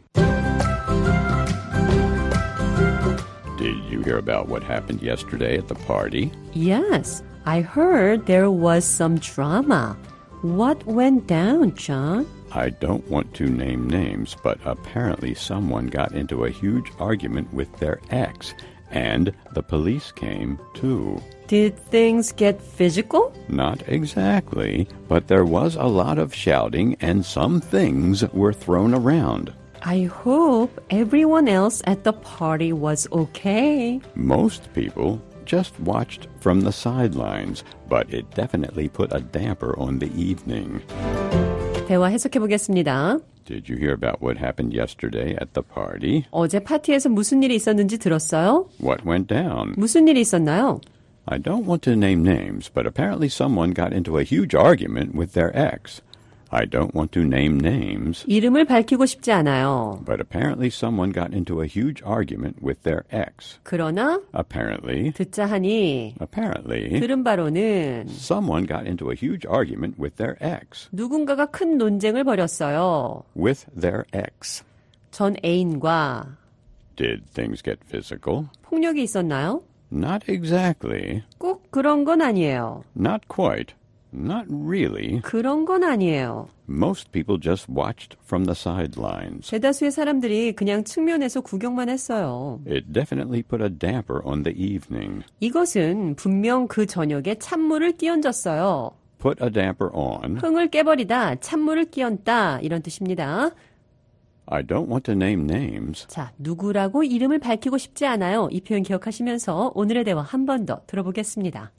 Did you hear about what happened yesterday at the party? Yes, I heard there was some drama. What went down, John? I don't want to name names, but apparently someone got into a huge argument with their ex, and the police came too. Did things get physical? Not exactly, but there was a lot of shouting and some things were thrown around. I hope everyone else at the party was okay. Most people just watched from the sidelines, but it definitely put a damper on the evening. 대화 해석해 보겠습니다. Did you hear about what happened yesterday at the party? 어제 파티에서 무슨 일이 있었는지 들었어요? What went down? 무슨 일이 있었나요? I don't want to name names, but apparently someone got into a huge argument with their ex. I don't want to name names. 이름을 밝히고 싶지 않아요. But apparently someone got into a huge argument with their ex. 그러나 apparently 듣자 하니 apparently 들은 바로는 someone got into a huge argument with their ex. 누군가가 큰 논쟁을 벌였어요. With their ex. 전 애인과 Did things get physical? 폭력이 있었나요? Not exactly. 꼭 그런 건 아니에요. Not quite. Not really. 그런 건 아니에요. Most people just watched from the sidelines. 대다수의 사람들이 그냥 측면에서 구경만 했어요. It definitely put a damper on the evening. 이것은 분명 그 저녁에 찬물을 끼얹었어요. Put a damper on. 흥을 깨버리다, 찬물을 끼얹다, 이런 뜻입니다. I don't want to name names. 자, 누구라고 이름을 밝히고 싶지 않아요. 이 표현 기억하시면서 오늘의 대화 한 번 더 들어보겠습니다.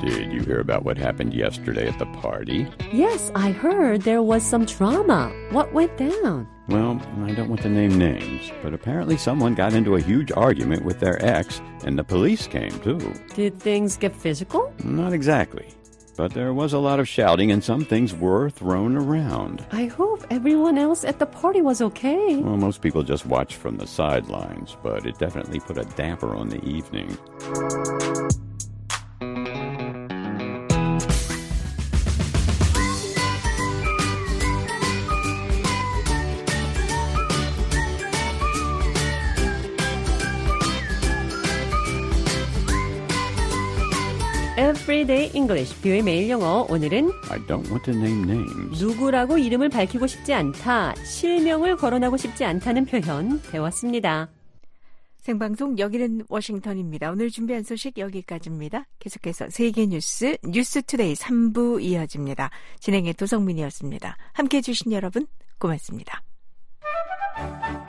Did you hear about what happened yesterday at the party? Yes, I heard there was some drama. What went down? Well, I don't want to name names, but apparently someone got into a huge argument with their ex, and the police came too. Did things get physical? Not exactly. But there was a lot of shouting and some things were thrown around. I hope everyone else at the party was okay. Well, most people just watched from the sidelines, but it definitely put a damper on the evening. Everyday English, 뷰의 매일 영어. 오늘은 I don't want to name names. 누구라고 이름을 밝히고 싶지 않다, 실명을 거론하고 싶지 않다는 표현 배웠습니다. 생방송 여기는 워싱턴입니다. 오늘 준비한 소식 여기까지입니다. 계속해서 세계 뉴스, 뉴스투데이 삼 부 이어집니다. 진행의 도성민이었습니다. 함께해 주신 여러분 고맙습니다.